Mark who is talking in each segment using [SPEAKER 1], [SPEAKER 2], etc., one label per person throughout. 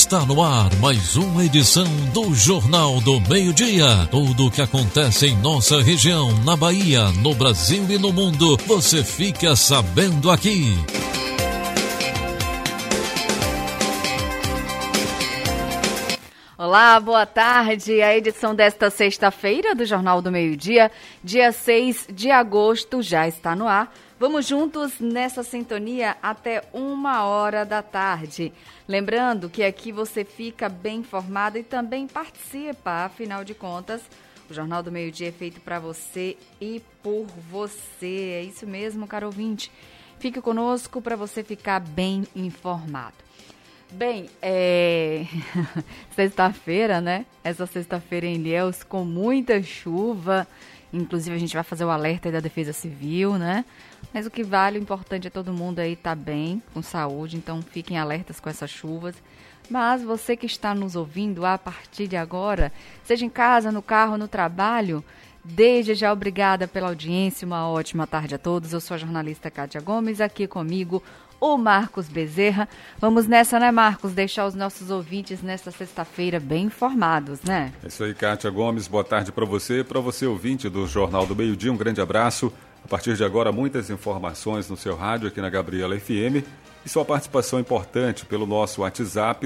[SPEAKER 1] Está no ar mais uma edição do Jornal do Meio-Dia. Tudo o que acontece em nossa região, na Bahia, no Brasil e no mundo, você fica sabendo aqui.
[SPEAKER 2] Olá, boa tarde. A edição desta sexta-feira do Jornal do Meio-Dia, dia 6 de agosto, já está no ar. Vamos juntos nessa sintonia até 1h da tarde. Lembrando que aqui você fica bem informado e também participa. Afinal de contas, o Jornal do Meio-Dia é feito para você e por você. É isso mesmo, caro ouvinte. Fique conosco para você ficar bem informado. Bem, sexta-feira, né? Essa sexta-feira em Ilhéus com muita chuva. Inclusive a gente vai fazer o alerta aí da Defesa Civil, né? Mas o que vale, o importante é todo mundo aí estar bem, com saúde, então fiquem alertas com essas chuvas. Mas você que está nos ouvindo a partir de agora, seja em casa, no carro, no trabalho, desde já obrigada pela audiência, uma ótima tarde a todos. Eu sou a jornalista Kátia Gomes, aqui comigo o Marcos Bezerra. Vamos nessa, né, Marcos? Deixar os nossos ouvintes nesta sexta-feira bem informados, né? É
[SPEAKER 3] isso aí, Kátia Gomes. Boa tarde para você ouvinte do Jornal do Meio-Dia. Um grande abraço. A partir de agora, muitas informações no seu rádio aqui na Gabriela FM e sua participação importante pelo nosso WhatsApp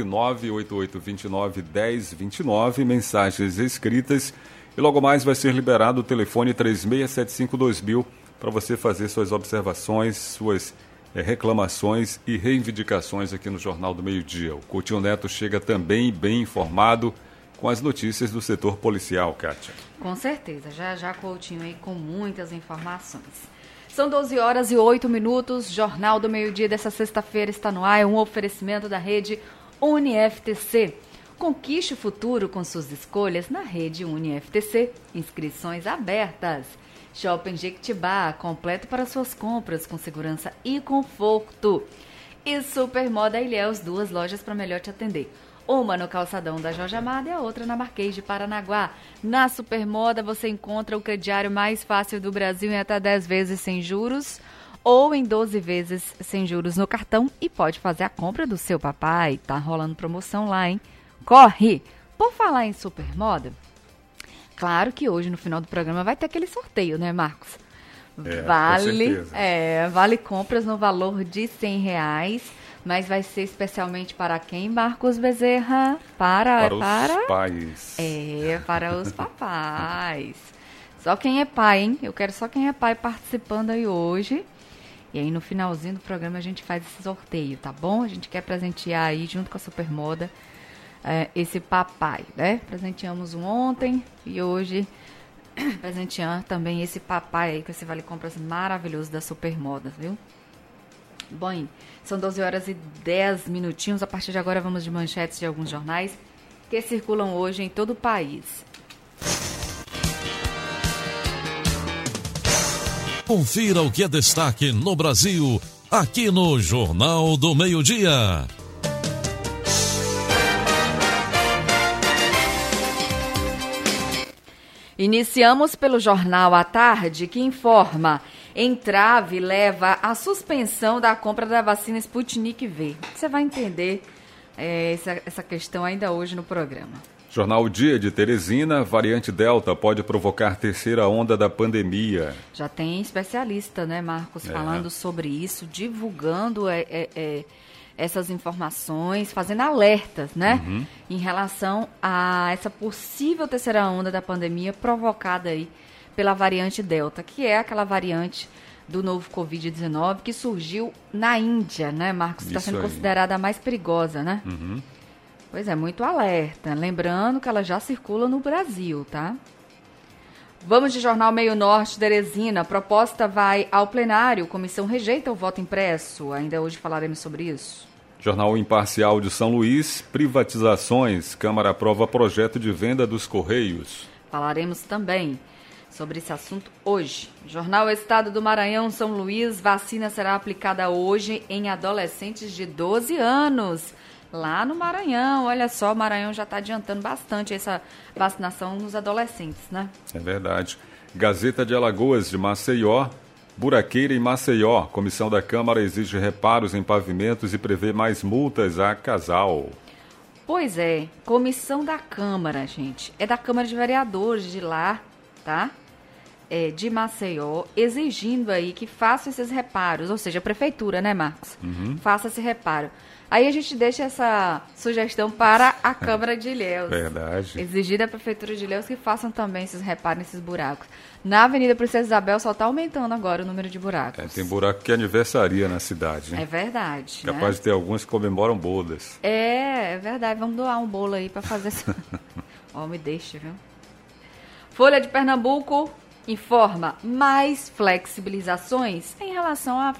[SPEAKER 3] 988291029, mensagens escritas, e logo mais vai ser liberado o telefone 36752000 para você fazer suas observações, suas reclamações e reivindicações aqui no Jornal do Meio-Dia. O Coutinho Neto chega também bem informado com as notícias do setor policial, Kátia.
[SPEAKER 2] Com certeza, já Coutinho aí com muitas informações. São 12h08, Jornal do Meio-Dia dessa sexta-feira está no ar, um oferecimento da rede UniFTC. Conquiste o futuro com suas escolhas na rede UniFTC. Inscrições abertas. Shopping Jequitibá, completo para suas compras, com segurança e conforto. E Supermoda Ilhéus, 2 lojas para melhor te atender. Uma no calçadão da Jorge Amado e a outra na Marquês de Paranaguá. Na Supermoda você encontra o crediário mais fácil do Brasil em até 10 vezes sem juros ou em 12 vezes sem juros no cartão e pode fazer a compra do seu papai. Tá rolando promoção lá, hein? Corre! Por falar em Supermoda, claro que hoje no final do programa vai ter aquele sorteio, né, Marcos? Vale compras no valor de R$100. Mas vai ser especialmente para quem, Marcos Bezerra? Para
[SPEAKER 3] os pais.
[SPEAKER 2] Para os papais. Só quem é pai, hein? Eu quero só quem é pai participando aí hoje. E aí no finalzinho do programa a gente faz esse sorteio, tá bom? A gente quer presentear aí, junto com a Supermoda, esse papai, né? Presenteamos um ontem e hoje presentear também esse papai aí com esse vale compras maravilhoso da Supermoda, viu? Bom, são 12h10. A partir de agora vamos de manchetes de alguns jornais que circulam hoje em todo o país.
[SPEAKER 1] Confira o que é destaque no Brasil, aqui no Jornal do Meio-Dia.
[SPEAKER 2] Iniciamos pelo Jornal à Tarde, que informa: entrave leva à suspensão da compra da vacina Sputnik V. Você vai entender essa questão ainda hoje no programa.
[SPEAKER 3] Jornal Dia de Teresina: variante Delta pode provocar terceira onda da pandemia.
[SPEAKER 2] Já tem especialista, né, Marcos, falando sobre isso, divulgando essas informações, fazendo alertas, né, em relação a essa possível terceira onda da pandemia provocada aí pela variante Delta, que é aquela variante do novo Covid-19 que surgiu na Índia, né, Marcos? Está sendo considerada a mais perigosa, né? Pois é, muito alerta. Lembrando que ela já circula no Brasil, tá? Vamos de Jornal Meio Norte, Teresina. Proposta vai ao plenário, comissão rejeita o voto impresso. Ainda hoje falaremos sobre isso.
[SPEAKER 3] Jornal Imparcial de São Luís: privatizações. Câmara aprova projeto de venda dos Correios.
[SPEAKER 2] Falaremos também sobre esse assunto hoje. Jornal Estado do Maranhão, São Luís: vacina será aplicada hoje em adolescentes de 12 anos. Lá no Maranhão, olha só, o Maranhão já está adiantando bastante essa vacinação nos adolescentes, né? É
[SPEAKER 3] verdade. Gazeta de Alagoas de Maceió: buraqueira em Maceió. Comissão da Câmara exige reparos em pavimentos e prevê mais multas a casal.
[SPEAKER 2] Pois é, comissão da Câmara, gente. É da Câmara de Vereadores de lá, tá? De Maceió, exigindo aí que faça esses reparos, ou seja, a prefeitura, né, Marcos? Faça esse reparo. Aí a gente deixa essa sugestão para a Câmara de Ilhéus.
[SPEAKER 3] Verdade.
[SPEAKER 2] Exigir da Prefeitura de Ilhéus que façam também esses reparos nesses buracos. Na Avenida Princesa Isabel só está aumentando agora o número de buracos.
[SPEAKER 3] Tem buraco que aniversaria na cidade, né?
[SPEAKER 2] É verdade.
[SPEAKER 3] Capaz de ter alguns que comemoram bodas.
[SPEAKER 2] É verdade. Vamos doar um bolo aí para fazer isso. Ó, me deixa, viu? Folha de Pernambuco informa mais flexibilizações em relação à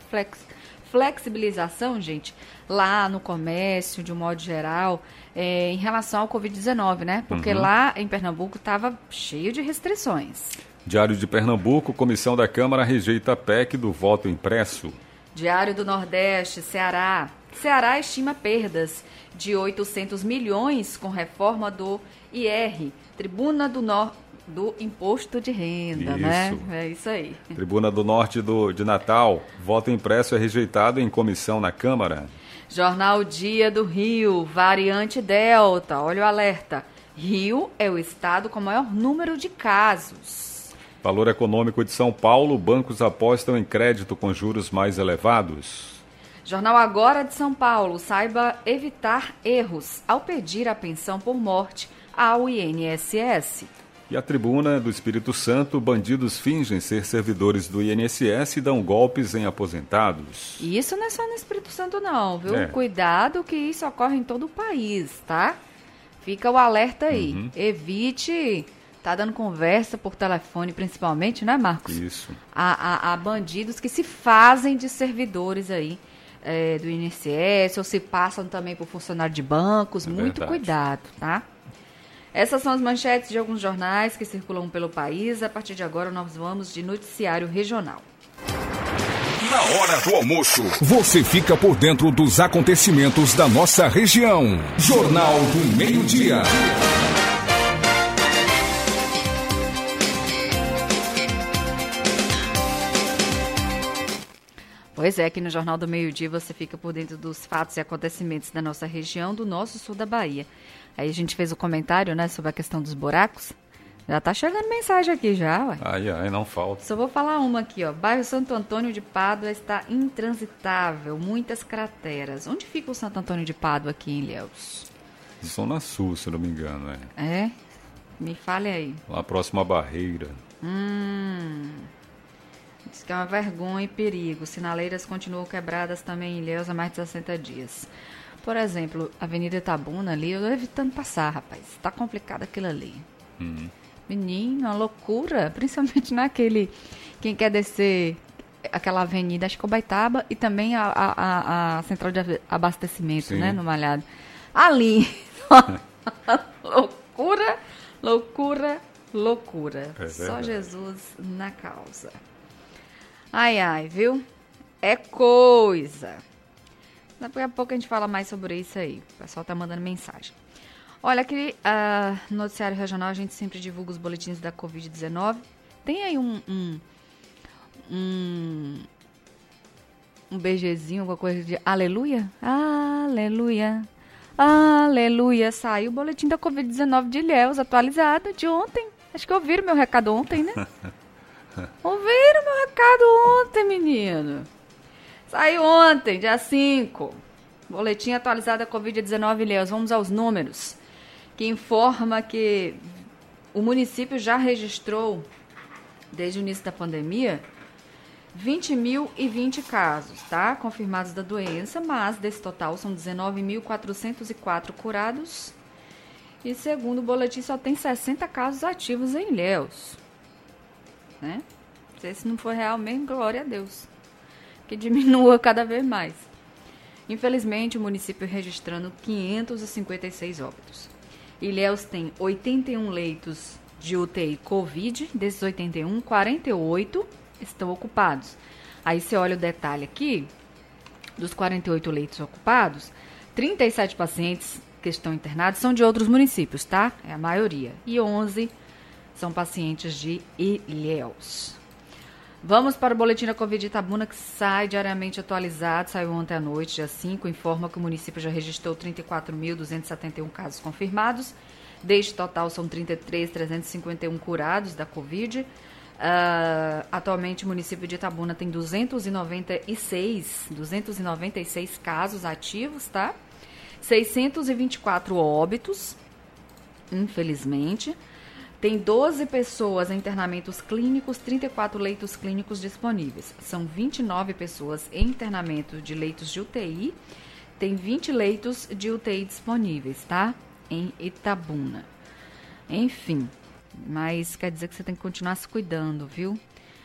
[SPEAKER 2] flexibilização, gente, lá no comércio, de um modo geral, em relação ao Covid-19, né? Porque lá em Pernambuco estava cheio de restrições.
[SPEAKER 3] Diário de Pernambuco, comissão da Câmara rejeita a PEC do voto impresso.
[SPEAKER 2] Diário do Nordeste, Ceará. Ceará estima perdas de 800 milhões com reforma do IR, Tribuna do Imposto de Renda, né? É isso aí.
[SPEAKER 3] Tribuna do Norte de Natal, voto impresso é rejeitado em comissão na Câmara.
[SPEAKER 2] Jornal Dia do Rio, variante Delta, olha o alerta. Rio é o estado com maior número de casos.
[SPEAKER 3] Valor econômico de São Paulo, bancos apostam em crédito com juros mais elevados.
[SPEAKER 2] Jornal Agora de São Paulo, saiba evitar erros ao pedir a pensão por morte ao INSS.
[SPEAKER 3] E a Tribuna do Espírito Santo, bandidos fingem ser servidores do INSS e dão golpes em aposentados.
[SPEAKER 2] E isso não é só no Espírito Santo não, viu? Cuidado que isso ocorre em todo o país, tá? Fica o alerta aí. Evite tá dando conversa por telefone, principalmente, né, Marcos?
[SPEAKER 3] Isso.
[SPEAKER 2] A bandidos que se fazem de servidores aí do INSS ou se passam também por funcionário de bancos. Muito
[SPEAKER 3] verdade.
[SPEAKER 2] Cuidado, tá? Essas são as manchetes de alguns jornais que circulam pelo país. A partir de agora, nós vamos de noticiário regional.
[SPEAKER 4] Na hora do almoço, você fica por dentro dos acontecimentos da nossa região. Jornal do Meio-Dia.
[SPEAKER 2] Pois é, aqui no Jornal do Meio-Dia você fica por dentro dos fatos e acontecimentos da nossa região, do nosso sul da Bahia. Aí a gente fez o comentário, né, sobre a questão dos buracos. Já tá chegando mensagem aqui já, ué.
[SPEAKER 3] Ai, não falta.
[SPEAKER 2] Só vou falar uma aqui, ó. Bairro Santo Antônio de Pádua está intransitável, muitas crateras. Onde fica o Santo Antônio de Pádua aqui em Ilhéus?
[SPEAKER 3] Zona Sul, se não me engano,
[SPEAKER 2] É? Me fale aí.
[SPEAKER 3] Lá próximo à Barreira.
[SPEAKER 2] Diz que é uma vergonha e perigo. Sinaleiras continuam quebradas também em Ilhéus há mais de 60 dias. Por exemplo, Avenida Itabuna ali, eu tô evitando passar, rapaz. Tá complicado aquilo ali. Menino, uma loucura. Principalmente naquele... Quem quer descer aquela avenida, acho que é Ubaitaba, e também a central de abastecimento,
[SPEAKER 3] Sim.
[SPEAKER 2] né, no Malhado. Ali. Loucura, loucura, loucura.
[SPEAKER 3] É
[SPEAKER 2] Só
[SPEAKER 3] verdade.
[SPEAKER 2] Jesus na causa. Ai, ai, viu? É coisa. Daqui a pouco a gente fala mais sobre isso aí. O pessoal tá mandando mensagem. Olha, aqui no Noticiário Regional a gente sempre divulga os boletins da Covid-19. Tem aí um BGzinho, alguma coisa de aleluia? Aleluia. Aleluia. Saiu o boletim da Covid-19 de Ilhéus, atualizado de ontem. Acho que ouviram meu recado ontem, né? Ouviram meu recado ontem, menino. Saiu ontem, dia 5. Boletim atualizado da Covid-19 Ilhéus. Vamos aos números. Que informa que o município já registrou, desde o início da pandemia, 20.020 casos, tá? Confirmados da doença, mas desse total são 19.404 curados. E segundo o boletim, só tem 60 casos ativos em Ilhéus. Né? Se esse não for real mesmo, glória a Deus. Que diminua cada vez mais. Infelizmente, o município registrando 556 óbitos. Ilhéus tem 81 leitos de UTI Covid, desses 81, 48 estão ocupados. Aí você olha o detalhe aqui, dos 48 leitos ocupados, 37 pacientes que estão internados são de outros municípios, tá? É a maioria. E 11 são pacientes de Ilhéus. Vamos para o boletim da Covid de Itabuna, que sai diariamente atualizado, saiu ontem à noite, dia 5, informa que o município já registrou 34.271 casos confirmados, deste total são 33.351 curados da Covid. Atualmente o município de Itabuna tem 296 casos ativos, tá? 624 óbitos, infelizmente. Tem 12 pessoas em internamentos clínicos, 34 leitos clínicos disponíveis. São 29 pessoas em internamento de leitos de UTI. Tem 20 leitos de UTI disponíveis, tá? Em Itabuna. Enfim, mas quer dizer que você tem que continuar se cuidando, viu?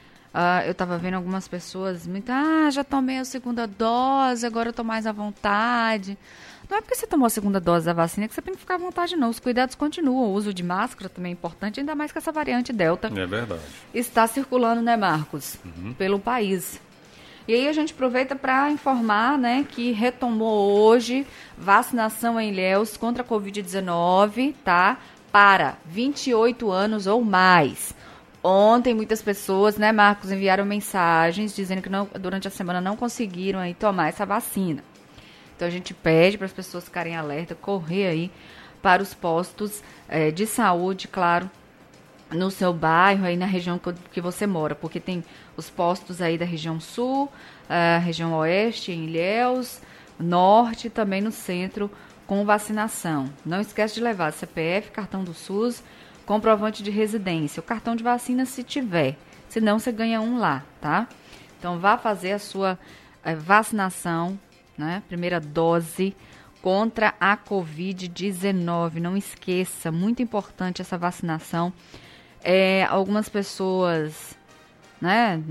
[SPEAKER 2] Eu tava vendo algumas pessoas muito... já tomei a segunda dose, agora eu tô mais à vontade. Não é porque você tomou a segunda dose da vacina que você tem que ficar à vontade, não. Os cuidados continuam. O uso de máscara também é importante, ainda mais que essa variante Delta...
[SPEAKER 3] É verdade.
[SPEAKER 2] Está circulando, né, Marcos? Pelo país. E aí a gente aproveita para informar, né, que retomou hoje vacinação em Ilhéus contra a Covid-19, tá? Para 28 anos ou mais. Ontem muitas pessoas, né, Marcos, enviaram mensagens dizendo que durante a semana não conseguiram aí tomar essa vacina. Então a gente pede para as pessoas ficarem alerta, correr aí para os postos de saúde, claro, no seu bairro, aí na região que você mora, porque tem os postos aí da região sul, região oeste, em Ilhéus, norte e também no centro com vacinação. Não esquece de levar CPF, cartão do SUS, comprovante de residência, o cartão de vacina se tiver, senão você ganha um lá, tá? Então vá fazer a sua vacinação, né? Primeira dose contra a Covid-19. Não esqueça, muito importante essa vacinação. Algumas pessoas, né?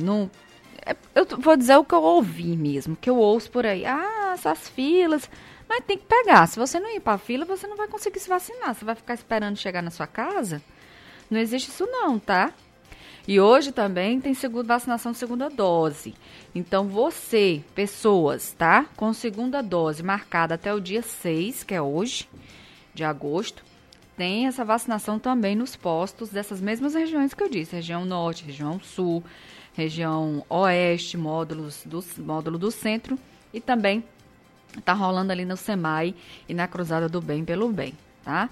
[SPEAKER 2] Eu vou dizer o que eu ouvi mesmo, que eu ouço por aí. Essas filas, mas tem que pegar. Se você não ir para a fila, você não vai conseguir se vacinar. Você vai ficar esperando chegar na sua casa? Não existe isso não, tá? E hoje também tem vacinação de segunda dose. Então, você, pessoas, tá? Com segunda dose marcada até o dia 6, que é hoje, de agosto, tem essa vacinação também nos postos dessas mesmas regiões que eu disse. Região norte, região sul, região oeste, módulo do centro. E também tá rolando ali no SEMAI e na Cruzada do Bem pelo Bem, tá?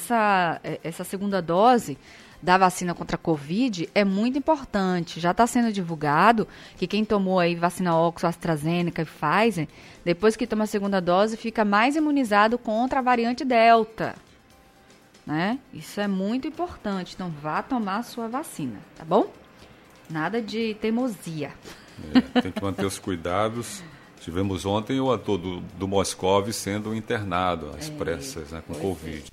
[SPEAKER 2] Essa segunda dose da vacina contra a Covid é muito importante. Já está sendo divulgado que quem tomou aí vacina Oxford, AstraZeneca e Pfizer, depois que toma a segunda dose, fica mais imunizado contra a variante Delta, né? Isso é muito importante. Então, vá tomar a sua vacina, tá bom? Nada de teimosia.
[SPEAKER 3] Tem que manter os cuidados. Tivemos ontem o ator do Moscov sendo internado às pressas, né, com Covid.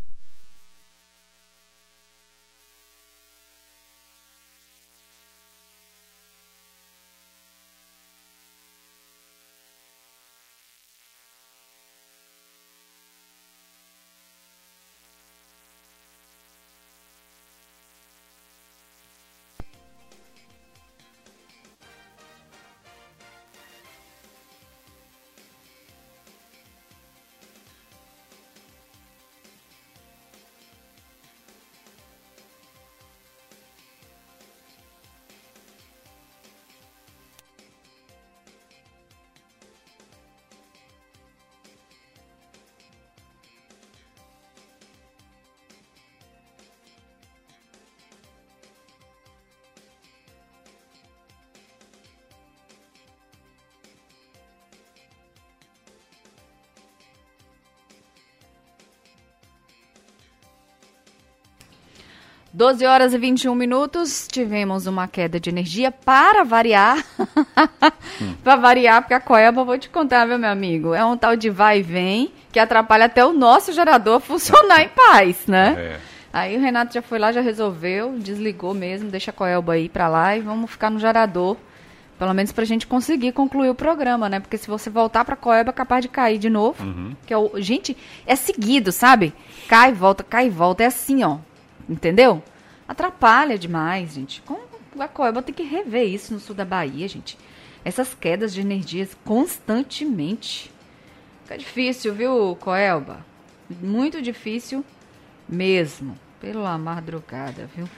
[SPEAKER 2] – 12h21, tivemos uma queda de energia para variar. Para variar, porque a Coelba, vou te contar, meu amigo, é um tal de vai e vem que atrapalha até o nosso gerador funcionar em paz, né? Aí o Renato já foi lá, já resolveu, desligou mesmo, deixa a Coelba aí para lá e vamos ficar no gerador, pelo menos pra gente conseguir concluir o programa, né? Porque se você voltar pra Coelba, é capaz de cair de novo. Gente, é seguido, sabe? Cai e volta, é assim, ó. Entendeu? Atrapalha demais, gente. A Coelba tem que rever isso no sul da Bahia, gente. Essas quedas de energias constantemente. Fica difícil, viu, Coelba? Muito difícil mesmo. Pela madrugada, viu?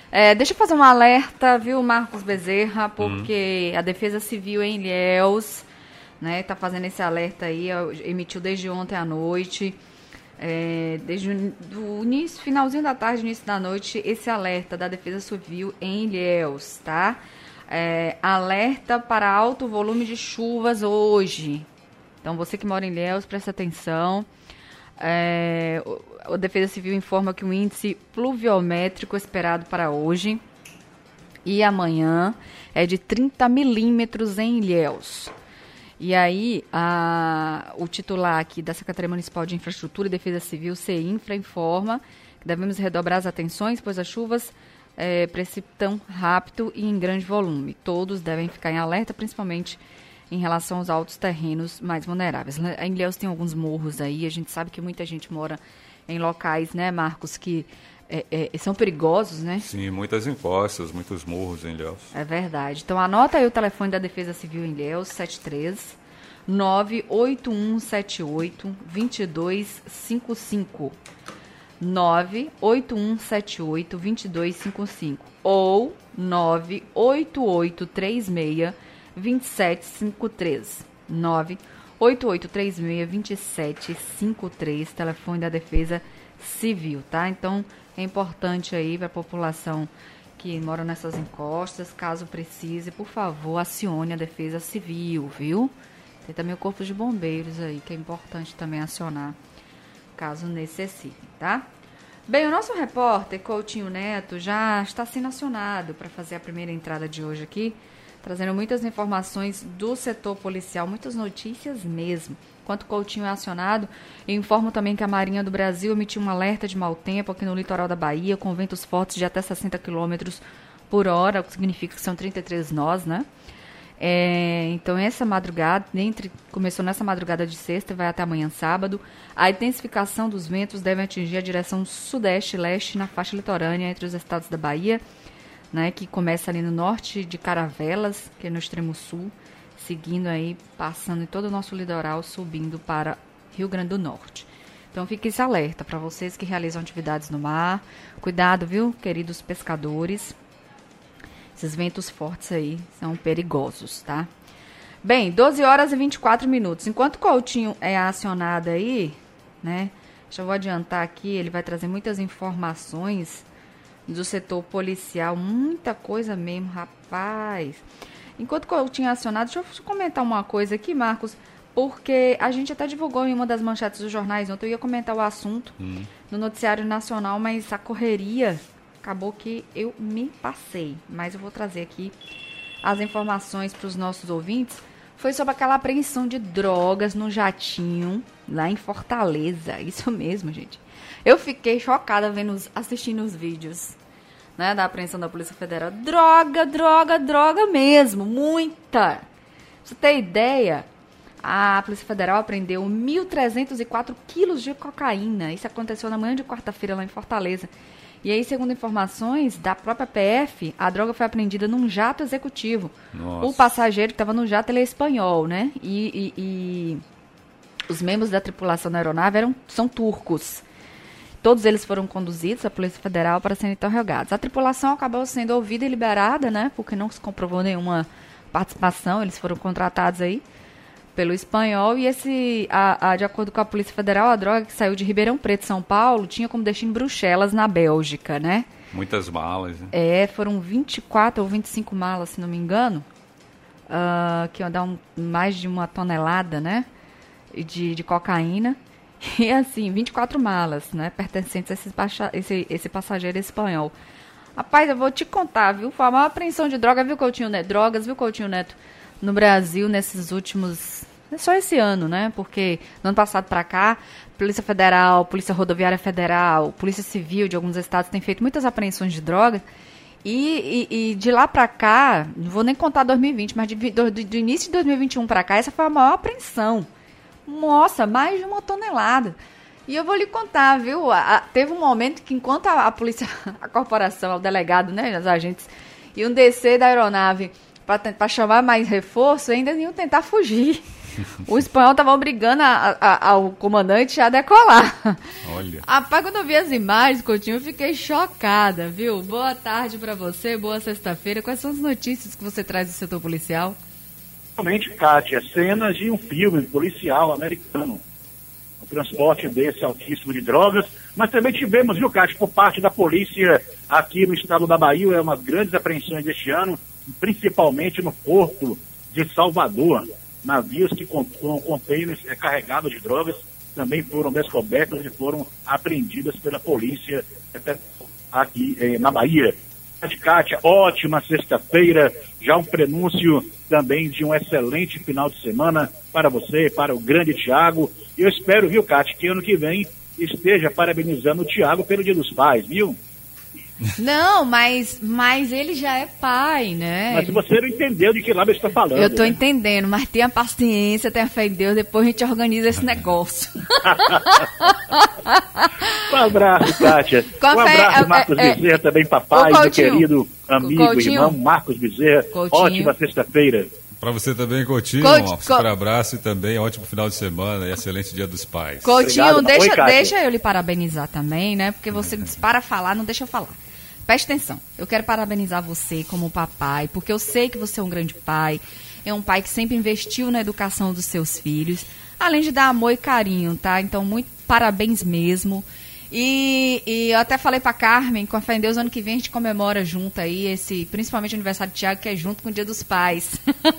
[SPEAKER 2] Deixa eu fazer um alerta, viu, Marcos Bezerra, porque a Defesa Civil em Ilhéus, né, tá fazendo esse alerta aí, emitiu desde ontem à noite, desde o início, finalzinho da tarde, início da noite, esse alerta da Defesa Civil em Ilhéus, tá? Alerta para alto volume de chuvas hoje. Então, você que mora em Ilhéus, presta atenção. A Defesa Civil informa que o índice pluviométrico esperado para hoje e amanhã é de 30 milímetros em Ilhéus. E aí, o titular aqui da Secretaria Municipal de Infraestrutura e Defesa Civil, CEINFRA, informa que devemos redobrar as atenções, pois as chuvas precipitam rápido e em grande volume. Todos devem ficar em alerta, principalmente em relação aos altos terrenos mais vulneráveis. Em Ilhéus tem alguns morros aí, a gente sabe que muita gente mora em locais, né, Marcos, que são perigosos, né?
[SPEAKER 3] Sim, muitas encostas, muitos morros em Ilhéus. É
[SPEAKER 2] verdade. Então, anota aí o telefone da Defesa Civil em Ilhéus, 73 98178 2255. 98178 2255 ou 98836 2753. 98836-2753, telefone da Defesa Civil, tá? Então, é importante aí para a população que mora nessas encostas, caso precise, por favor, acione a Defesa Civil, viu? Tem também o Corpo de Bombeiros aí, que é importante também acionar, caso necessite, tá? Bem, o nosso repórter, Coutinho Neto, já está sendo acionado para fazer a primeira entrada de hoje aqui, trazendo muitas informações do setor policial, muitas notícias mesmo. Enquanto Coutinho é acionado, eu informo também que a Marinha do Brasil emitiu um alerta de mau tempo aqui no litoral da Bahia, com ventos fortes de até 60 km por hora, o que significa que são 33 nós, né? Então, essa madrugada, começou nessa madrugada de sexta e vai até amanhã sábado, a intensificação dos ventos deve atingir a direção sudeste e leste na faixa litorânea entre os estados da Bahia, né, que começa ali no norte de Caravelas, que é no extremo sul, seguindo aí, passando em todo o nosso litoral, subindo para Rio Grande do Norte. Então fique esse alerta para vocês que realizam atividades no mar. Cuidado, viu, queridos pescadores. Esses ventos fortes aí são perigosos, tá? Bem, 12 horas e 24 minutos. Enquanto o Coutinho é acionado aí, né, já vou adiantar aqui, ele vai trazer muitas informações do setor policial, muita coisa mesmo, rapaz. Enquanto eu tinha acionado, deixa eu comentar uma coisa aqui, Marcos, porque a gente até divulgou em uma das manchetes dos jornais ontem, eu ia comentar o assunto no noticiário nacional, mas a correria acabou que eu me passei. Mas eu vou trazer aqui as informações para os nossos ouvintes. Foi sobre aquela apreensão de drogas no jatinho, lá em Fortaleza. Isso mesmo, gente. Eu fiquei chocada assistindo os vídeos, né, da apreensão da Polícia Federal. Droga mesmo, muita. Pra você ter ideia, a Polícia Federal apreendeu 1.304 quilos de cocaína. Isso aconteceu na manhã de quarta-feira lá em Fortaleza. E aí, segundo informações da própria PF, a droga foi apreendida num jato executivo. Nossa. O passageiro que estava no jato, ele é espanhol, né? E os membros da tripulação da aeronave são turcos. Todos eles foram conduzidos à Polícia Federal para serem interrogados. A tripulação acabou sendo ouvida e liberada, né? Porque não se comprovou nenhuma participação. Eles foram contratados aí pelo espanhol. E de acordo com a Polícia Federal, a droga que saiu de Ribeirão Preto, São Paulo, tinha como destino Bruxelas, na Bélgica, né?
[SPEAKER 3] Muitas malas, né?
[SPEAKER 2] Foram 24 ou 25 malas, se não me engano, que iam dar mais de 1 tonelada, né? De cocaína. E assim, 24 malas, né, pertencentes a esse passageiro espanhol. Rapaz, eu vou te contar, viu? Foi a maior apreensão de droga, viu, Coutinho Neto? Drogas, viu, Coutinho Neto? No Brasil, nesses últimos... Só esse ano, né? Porque no ano passado para cá, Polícia Federal, Polícia Rodoviária Federal, Polícia Civil de alguns estados tem feito muitas apreensões de drogas. E de lá para cá, não vou nem contar 2020, mas do início de 2021 para cá, essa foi a maior apreensão. Nossa, mais de 1 tonelada. E eu vou lhe contar, viu? Teve um momento que enquanto a polícia, a corporação, o delegado, né, os agentes, iam descer da aeronave para chamar mais reforço, ainda iam tentar fugir. O espanhol estava obrigando ao comandante a decolar.
[SPEAKER 3] Olha.
[SPEAKER 2] Rapaz, quando eu vi as imagens, Coutinho, eu fiquei chocada, viu? Boa tarde para você, boa sexta-feira. Quais são as notícias que você traz do setor policial?
[SPEAKER 5] Realmente, Kátia, cenas de um filme policial americano. O transporte desse altíssimo de drogas, mas também tivemos, viu, Kátia, por parte da polícia aqui no estado da Bahia, umas grandes apreensões deste ano, principalmente no porto de Salvador. Navios que com containers carregados de drogas também foram descobertos e foram apreendidas pela polícia aqui na Bahia. Kátia, ótima sexta-feira, já um prenúncio também de um excelente final de semana para você, para o grande Tiago. E eu espero, viu, Kátia, que ano que vem esteja parabenizando o Tiago pelo Dia dos Pais, viu?
[SPEAKER 2] Não, mas ele já é pai, né?
[SPEAKER 5] Mas você não entendeu de que lado eu estou falando.
[SPEAKER 2] Eu estou entendendo, mas tenha paciência, tenha fé em Deus, depois a gente organiza esse negócio.
[SPEAKER 5] Um abraço, Kátia. Um abraço, Marcos Bezerra, também papai, meu querido amigo e irmão Marcos Bezerra.
[SPEAKER 2] Coutinho.
[SPEAKER 5] Ótima sexta-feira.
[SPEAKER 3] Para você também, Coutinho, um super abraço e também ótimo final de semana e excelente Dia dos Pais.
[SPEAKER 2] Coutinho, deixa eu lhe parabenizar também, né? Porque você disse para falar, não deixa eu falar. Preste atenção, eu quero parabenizar você como papai, porque eu sei que você é um grande pai, é um pai que sempre investiu na educação dos seus filhos, além de dar amor e carinho, tá? Então, muito parabéns mesmo. E eu até falei pra Carmen, com a fé em Deus, ano que vem a gente comemora junto aí, principalmente o aniversário do Tiago, que é junto com o Dia dos Pais.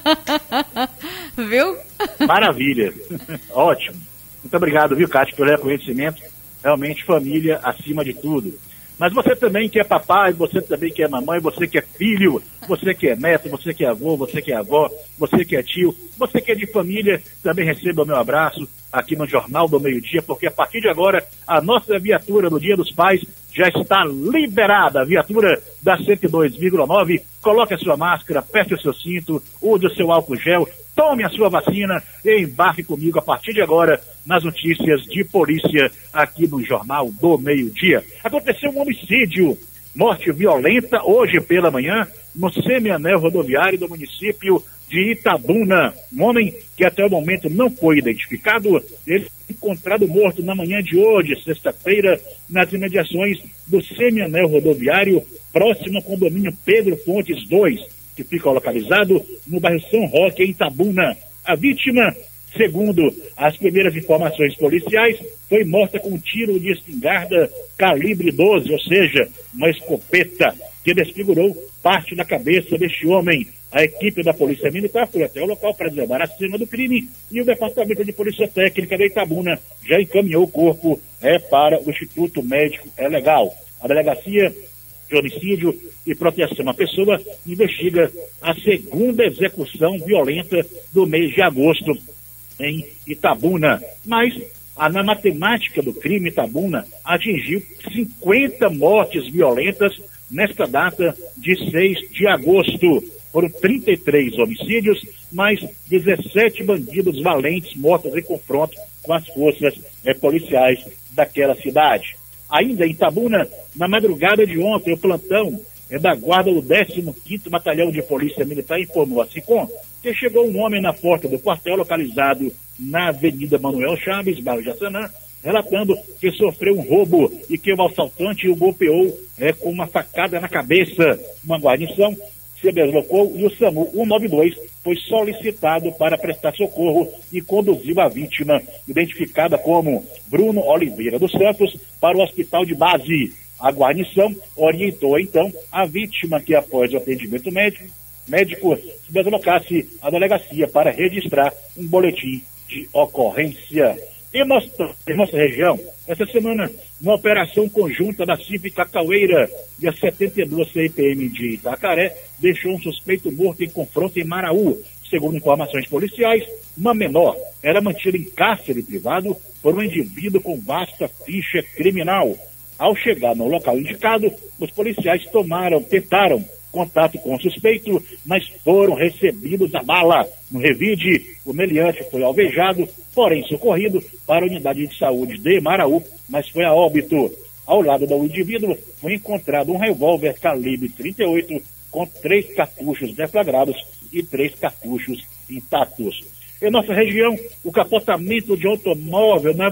[SPEAKER 2] Viu?
[SPEAKER 5] Maravilha. Ótimo. Muito obrigado, viu, Kátia, pelo reconhecimento. Realmente, família acima de tudo. Mas você também que é papai, você também que é mamãe, você que é filho, você que é neto, você que é avô, você que é avó, você que é tio, você que é de família, também receba o meu abraço aqui no Jornal do Meio-Dia, porque a partir de agora a nossa viatura do Dia dos Pais já está liberada, a viatura da 102,9. Coloque a sua máscara, aperte o seu cinto, use o seu álcool gel, tome a sua vacina e embarque comigo a partir de agora nas notícias de polícia aqui no Jornal do Meio-Dia. Aconteceu um homicídio, morte violenta hoje pela manhã no semianel rodoviário do município de Itabuna. Um homem que até o momento não foi identificado, ele foi encontrado morto na manhã de hoje, sexta-feira, nas imediações do semianel rodoviário próximo ao condomínio Pedro Fontes 2, que fica localizado no bairro São Roque, em Itabuna. A vítima, segundo as primeiras informações policiais, foi morta com um tiro de espingarda calibre 12, ou seja, uma escopeta, que desfigurou parte da cabeça deste homem. A equipe da Polícia Militar foi até o local para desvendar a cena do crime e o Departamento de Polícia Técnica de Itabuna já encaminhou o corpo para o Instituto Médico Legal. A Delegacia de Homicídio e Proteção à Pessoa investiga a segunda execução violenta do mês de agosto em Itabuna. Mas na matemática do crime, Itabuna atingiu 50 mortes violentas nesta data de 6 de agosto. Foram 33 homicídios, mais 17 bandidos valentes mortos em confronto com as forças policiais daquela cidade. Ainda em Itabuna, na madrugada de ontem, o plantão da guarda do 15º Batalhão de Polícia Militar informou a SICOM que chegou um homem na porta do quartel localizado na Avenida Manuel Chaves, bairro Jaçanã, relatando que sofreu um roubo e que o assaltante o golpeou com uma facada na cabeça. Uma guarnição se deslocou e o SAMU 192 foi solicitado para prestar socorro e conduziu a vítima, identificada como Bruno Oliveira dos Santos, para o hospital de base. A guarnição orientou, então, a vítima que, após o atendimento médico se deslocasse à delegacia para registrar um boletim de ocorrência. Em nossa região, essa semana, uma operação conjunta da CIP Cacaueira e a 72 CIPM de Itacaré deixou um suspeito morto em confronto em Maraú. Segundo informações policiais, uma menor era mantida em cárcere privado por um indivíduo com vasta ficha criminal. Ao chegar no local indicado, os policiais tentaram contato com o suspeito, mas foram recebidos a bala. No revide, o meliante foi alvejado, porém socorrido para a unidade de saúde de Maraú, mas foi a óbito. Ao lado do indivíduo foi encontrado um revólver calibre 38 com 3 cartuchos deflagrados e 3 cartuchos intactos. Em nossa região, o capotamento de automóvel na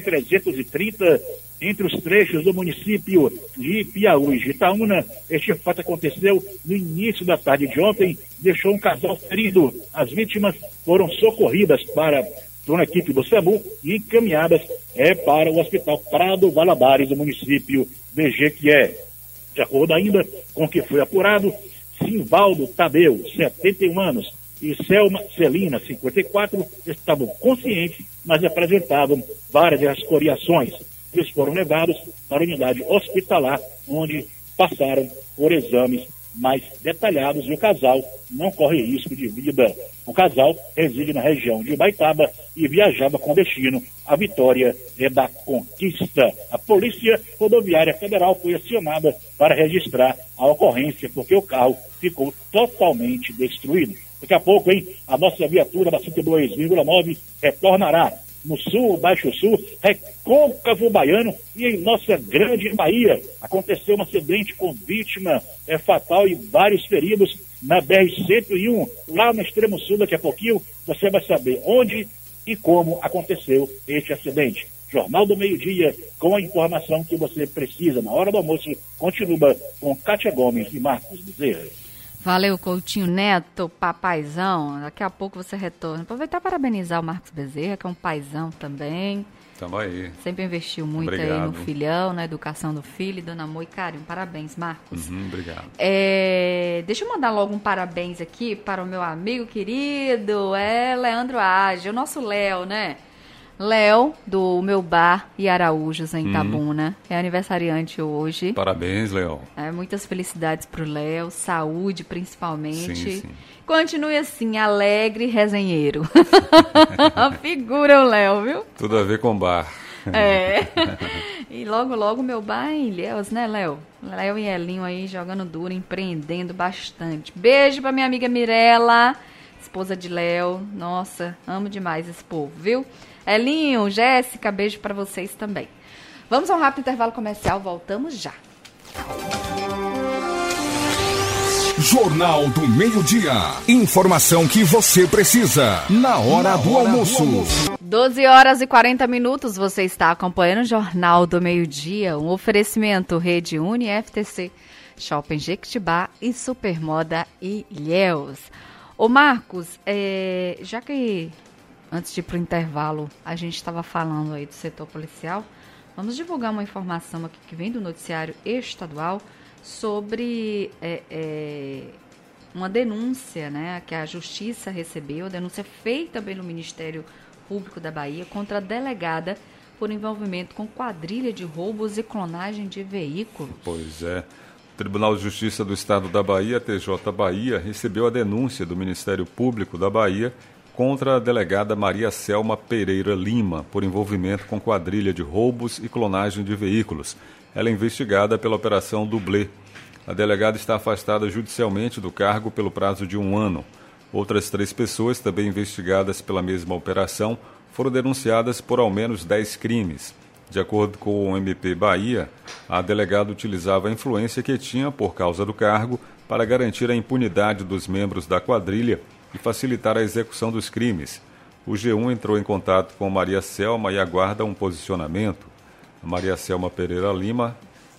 [SPEAKER 5] BR-330 entre os trechos do município de Piauí e Itaúna. Este fato aconteceu no início da tarde de ontem, deixou um casal ferido. As vítimas foram socorridas por uma equipe do SAMU e encaminhadas para o Hospital Prado Valadares do município de Jequié. De acordo ainda com o que foi apurado, Simvaldo Tadeu, 71 anos, e Selma Celina, 54, estavam conscientes, mas apresentavam várias escoriações. Eles foram levados para a unidade hospitalar, onde passaram por exames mais detalhados e o casal não corre risco de vida. O casal reside na região de Ibaitaba e viajava com destino à Vitória da Conquista. A Polícia Rodoviária Federal foi acionada para registrar a ocorrência, porque o carro ficou totalmente destruído. Daqui a pouco, a nossa viatura da 102,9 retornará no sul, baixo sul, Recôncavo Baiano e em nossa grande Bahia. Aconteceu um acidente com vítima fatal e vários feridos na BR-101, lá no extremo sul. Daqui a pouquinho você vai saber onde e como aconteceu este acidente. Jornal do Meio-Dia, com a informação que você precisa na hora do almoço, continua com Kátia Gomes e Marcos Bezerra.
[SPEAKER 2] Valeu, Coutinho Neto, papaizão. Daqui a pouco você retorna. Aproveitar para parabenizar o Marcos Bezerra, que é um paizão também.
[SPEAKER 3] Tamo aí.
[SPEAKER 2] Sempre investiu muito aí no filhão, na educação do filho, dando amor e carinho. Parabéns, Marcos.
[SPEAKER 3] Obrigado.
[SPEAKER 2] Deixa eu mandar logo um parabéns aqui para o meu amigo querido, Leandro Age, o nosso Léo, né? Léo, do meu bar e Araújos, em Itabuna. É aniversariante hoje.
[SPEAKER 3] Parabéns, Léo.
[SPEAKER 2] Muitas felicidades pro Léo, saúde principalmente.
[SPEAKER 3] Sim, sim.
[SPEAKER 2] Continue assim, alegre e resenheiro. Figura o Léo, viu?
[SPEAKER 3] Tudo a ver com bar.
[SPEAKER 2] E logo, logo meu bar em Ilhéus, né, Léo? Léo e Elinho aí jogando duro, empreendendo bastante. Beijo pra minha amiga Mirella, esposa de Léo. Nossa, amo demais esse povo, viu? Elinho, Jéssica, beijo para vocês também. Vamos a um rápido intervalo comercial, voltamos já.
[SPEAKER 4] Jornal do Meio-Dia. Informação que você precisa na hora do almoço.
[SPEAKER 2] 12h40, você está acompanhando o Jornal do Meio-Dia, um oferecimento Rede UniFTC, Shopping Jequitibá e Supermoda Ilhéus. Ô Marcos, já que antes de ir para o intervalo, a gente estava falando aí do setor policial. Vamos divulgar uma informação aqui que vem do noticiário estadual sobre uma denúncia, né, que a Justiça recebeu, denúncia feita pelo Ministério Público da Bahia contra a delegada por envolvimento com quadrilha de roubos e clonagem de veículos.
[SPEAKER 3] Pois é. O Tribunal de Justiça do Estado da Bahia, TJ Bahia, recebeu a denúncia do Ministério Público da Bahia contra a delegada Maria Selma Pereira Lima, por envolvimento com quadrilha de roubos e clonagem de veículos. Ela é investigada pela Operação Dublê. A delegada está afastada judicialmente do cargo pelo prazo de 1 ano. Outras 3 pessoas, também investigadas pela mesma operação, foram denunciadas por ao menos 10 crimes. De acordo com o MP Bahia, a delegada utilizava a influência que tinha por causa do cargo para garantir a impunidade dos membros da quadrilha e facilitar a execução dos crimes. O G1 entrou em contato com Maria Selma e aguarda um posicionamento. A Maria Selma Pereira Lima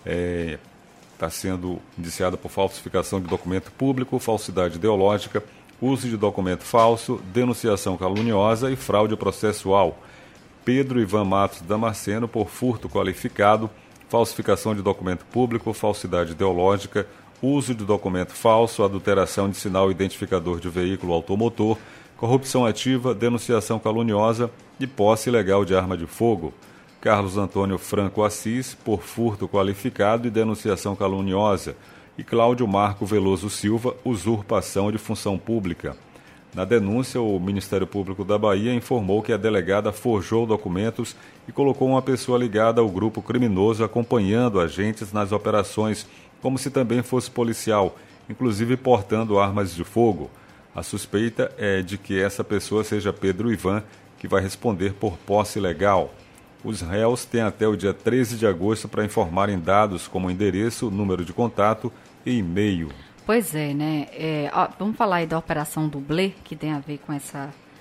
[SPEAKER 3] está sendo indiciada por falsificação de documento público, falsidade ideológica, uso de documento falso, denunciação caluniosa e fraude processual. Pedro Ivan Matos Damasceno por furto qualificado, falsificação de documento público, falsidade ideológica, uso de documento falso, adulteração de sinal identificador de veículo automotor, corrupção ativa, denunciação caluniosa e posse ilegal de arma de fogo. Carlos Antônio Franco Assis, por furto qualificado e denunciação caluniosa. E Cláudio Marco Veloso Silva, usurpação de função pública. Na denúncia, o Ministério Público da Bahia informou que a delegada forjou documentos e colocou uma pessoa ligada ao grupo criminoso acompanhando agentes nas operações, como se também fosse policial, inclusive portando armas de fogo. A suspeita é de que essa pessoa seja Pedro Ivan, que vai responder por posse ilegal. Os réus têm até o dia 13 de agosto para informarem dados como endereço, número de contato e e-mail.
[SPEAKER 2] Pois é, né? Vamos falar aí da Operação Dublê, que tem a ver com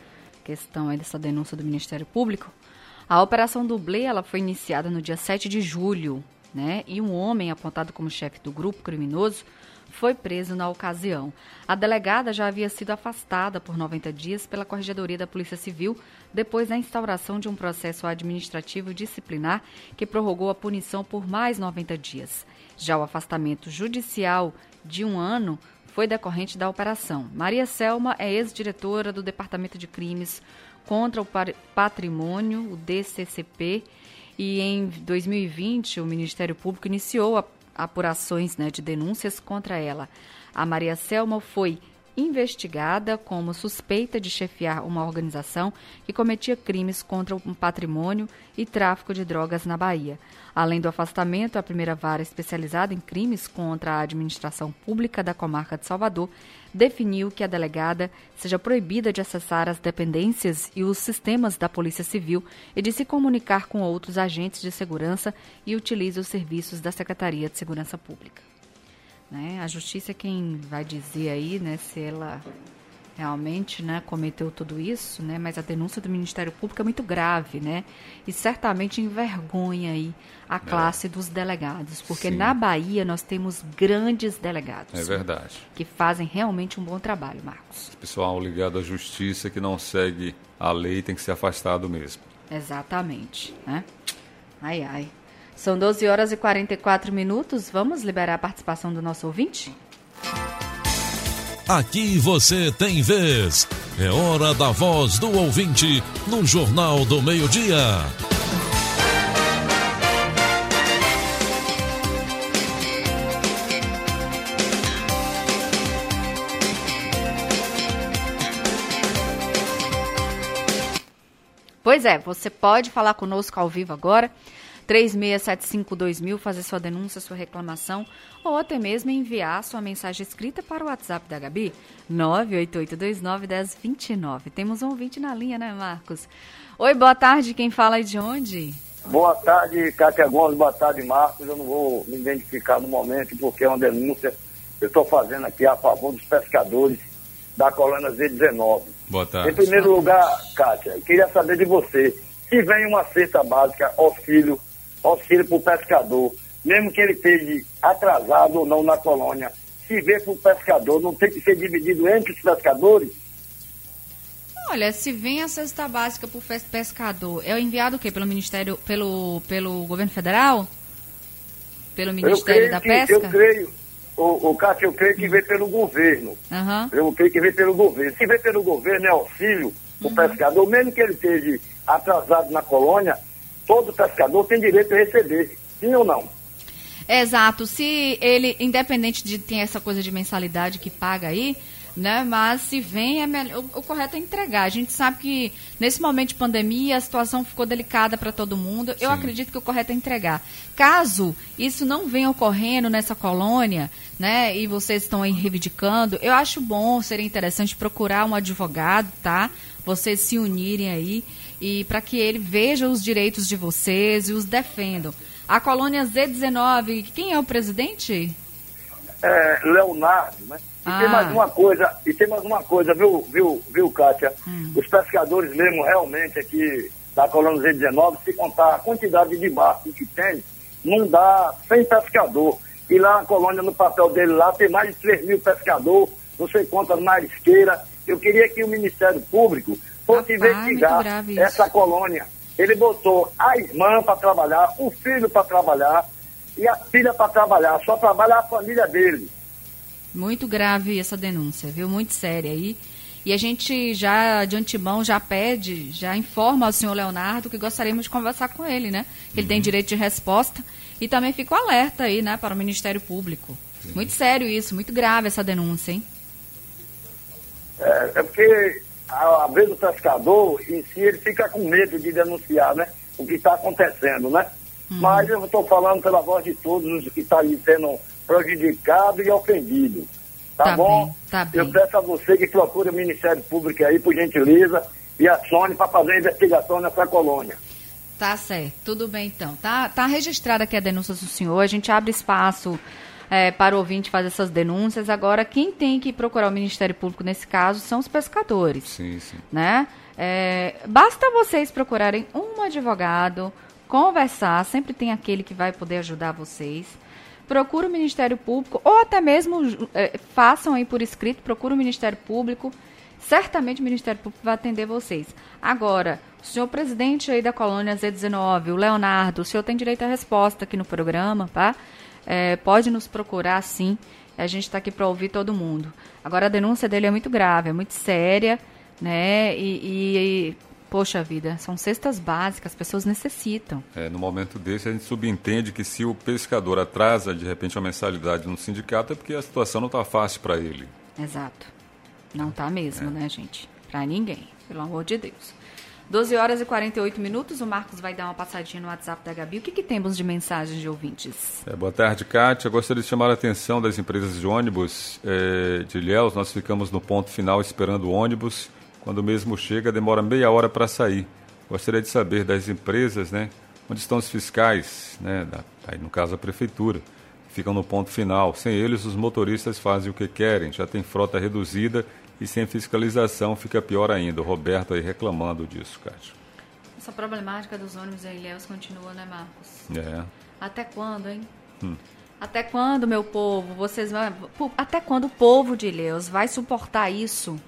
[SPEAKER 2] questão aí dessa denúncia do Ministério Público. A Operação Dublê, ela foi iniciada no dia 7 de julho, né? E um homem apontado como chefe do grupo criminoso foi preso na ocasião. A delegada já havia sido afastada por 90 dias pela Corregedoria da Polícia Civil depois da instauração de um processo administrativo disciplinar que prorrogou a punição por mais 90 dias. Já o afastamento judicial de 1 ano foi decorrente da operação. Maria Selma é ex-diretora do Departamento de Crimes contra o Patrimônio, o DCCP, e em 2020 o Ministério Público iniciou apurações, né, de denúncias contra ela. A Maria Selma foi investigada como suspeita de chefiar uma organização que cometia crimes contra o patrimônio e tráfico de drogas na Bahia. Além do afastamento, a primeira vara especializada em crimes contra a administração pública da comarca de Salvador definiu que a delegada seja proibida de acessar as dependências e os sistemas da Polícia Civil e de se comunicar com outros agentes de segurança e utilize os serviços da Secretaria de Segurança Pública. Né? A Justiça é quem vai dizer aí, né, se ela realmente, né, cometeu tudo isso, né, mas a denúncia do Ministério Público é muito grave, né, e certamente envergonha aí a classe dos delegados, porque na Bahia nós temos grandes delegados.
[SPEAKER 3] É verdade.
[SPEAKER 2] Que fazem realmente um bom trabalho, Marcos.
[SPEAKER 3] Esse pessoal ligado à justiça que não segue a lei tem que ser afastado mesmo.
[SPEAKER 2] Exatamente, né? Ai, ai. São 12 horas e 44 minutos. Vamos liberar a participação do nosso ouvinte?
[SPEAKER 1] Aqui você tem vez. É hora da voz do ouvinte no Jornal do Meio-Dia.
[SPEAKER 2] Pois é, você pode falar conosco ao vivo agora. 36752000, fazer sua denúncia, sua reclamação, ou até mesmo enviar sua mensagem escrita para o WhatsApp da Gabi, 988291029. Temos um ouvinte na linha, né, Marcos? Oi, boa tarde, quem fala aí de onde?
[SPEAKER 6] Boa tarde, Cátia Gomes, boa tarde, Marcos. Eu não vou me identificar no momento, porque é uma denúncia que eu estou fazendo aqui a favor dos pescadores da colônia Z19.
[SPEAKER 3] Boa tarde.
[SPEAKER 6] Em primeiro lugar, Cátia, eu queria saber de você, se vem uma cesta básica, auxílio para o pescador, mesmo que ele esteja atrasado ou não na colônia, se vê para o pescador, não tem que ser dividido entre os pescadores?
[SPEAKER 2] Olha, se vem a cesta básica para o pescador, é enviado o quê? Pelo Ministério, pelo governo federal? Pelo Ministério da Pesca?
[SPEAKER 6] Eu creio, Cátia, eu creio que vem pelo governo.
[SPEAKER 2] Uhum.
[SPEAKER 6] Eu creio que vem pelo governo. Se vem pelo governo, é auxílio para o pescador, mesmo que ele esteja atrasado na colônia, todo pescador tem direito a receber, sim ou não?
[SPEAKER 2] Exato, se ele, independente de ter essa coisa de mensalidade que paga aí, né, mas se vem, é melhor, o correto é entregar. A gente sabe que nesse momento de pandemia a situação ficou delicada para todo mundo, eu acredito que o correto é entregar. Caso isso não venha ocorrendo nessa colônia, né, e vocês estão aí reivindicando, eu acho bom, seria interessante procurar um advogado, tá? Vocês se unirem aí, e para que ele veja os direitos de vocês e os defendam. A colônia Z19, quem é o presidente?
[SPEAKER 6] Leonardo, né? E tem mais uma coisa, viu, Cátia? Os pescadores mesmo, realmente, aqui da colônia Z19, se contar a quantidade de barcos que tem, não dá 100 pescador. E lá na colônia, no papel dele lá, tem mais de 3 mil pescadores, não sei quantas marisqueiras. Eu queria que o Ministério Público fosse investigar essa colônia. Ele botou a irmã para trabalhar, o filho para trabalhar e a filha para trabalhar. Só trabalha a família dele.
[SPEAKER 2] Muito grave essa denúncia, viu? Muito séria aí. E a gente já, de antemão, já pede, já informa ao senhor Leonardo que gostaríamos de conversar com ele, né? Ele tem direito de resposta. E também fica o alerta aí, né, para o Ministério Público. Muito sério isso, muito grave essa denúncia, hein?
[SPEAKER 6] É porque, às vezes, o pescador, em si, ele fica com medo de denunciar, né? O que está acontecendo, né? Mas eu estou falando pela voz de todos os que estão aí sendo prejudicados e ofendidos. Tá bom?
[SPEAKER 2] Tá bem.
[SPEAKER 6] Eu peço a você que procure o Ministério Público aí, por gentileza, e acione para fazer a investigação nessa colônia.
[SPEAKER 2] Tá certo, tudo bem então. Tá registrada aqui a denúncia do senhor, a gente abre espaço para o ouvinte fazer essas denúncias. Agora, quem tem que procurar o Ministério Público nesse caso são os pescadores.
[SPEAKER 3] Sim, sim.
[SPEAKER 2] Né? Basta vocês procurarem um advogado, conversar, sempre tem aquele que vai poder ajudar vocês. Procura o Ministério Público, ou até mesmo façam aí por escrito, procura o Ministério Público. Certamente o Ministério Público vai atender vocês. Agora, o senhor presidente aí da colônia Z19, o Leonardo, o senhor tem direito à resposta aqui no programa, tá? Pode nos procurar, sim. A gente está aqui para ouvir todo mundo. Agora, a denúncia dele é muito grave, é muito séria, né? Poxa vida, são cestas básicas, as pessoas necessitam.
[SPEAKER 3] No momento desse, a gente subentende que se o pescador atrasa, de repente, a mensalidade no sindicato, é porque a situação não está fácil para ele.
[SPEAKER 2] Exato. Não está mesmo, né, gente? Para ninguém, pelo amor de Deus. 12 horas e 48 minutos, o Marcos vai dar uma passadinha no WhatsApp da Gabi. O que temos de mensagens de ouvintes?
[SPEAKER 3] Boa tarde, Kátia. Gostaria de chamar a atenção das empresas de ônibus de Ilhéus. Nós ficamos no ponto final esperando o ônibus. Quando o mesmo chega, demora meia hora para sair. Gostaria de saber das empresas, né, onde estão os fiscais, né, aí no caso a prefeitura, ficam no ponto final. Sem eles, os motoristas fazem o que querem. Já tem frota reduzida e sem fiscalização fica pior ainda. O Roberto aí reclamando disso, Kátia.
[SPEAKER 2] Essa problemática dos ônibus em Ilhéus continua, né, Marcos? Até quando, hein? Até quando, meu povo? Até quando o povo de Ilhéus vai suportar isso?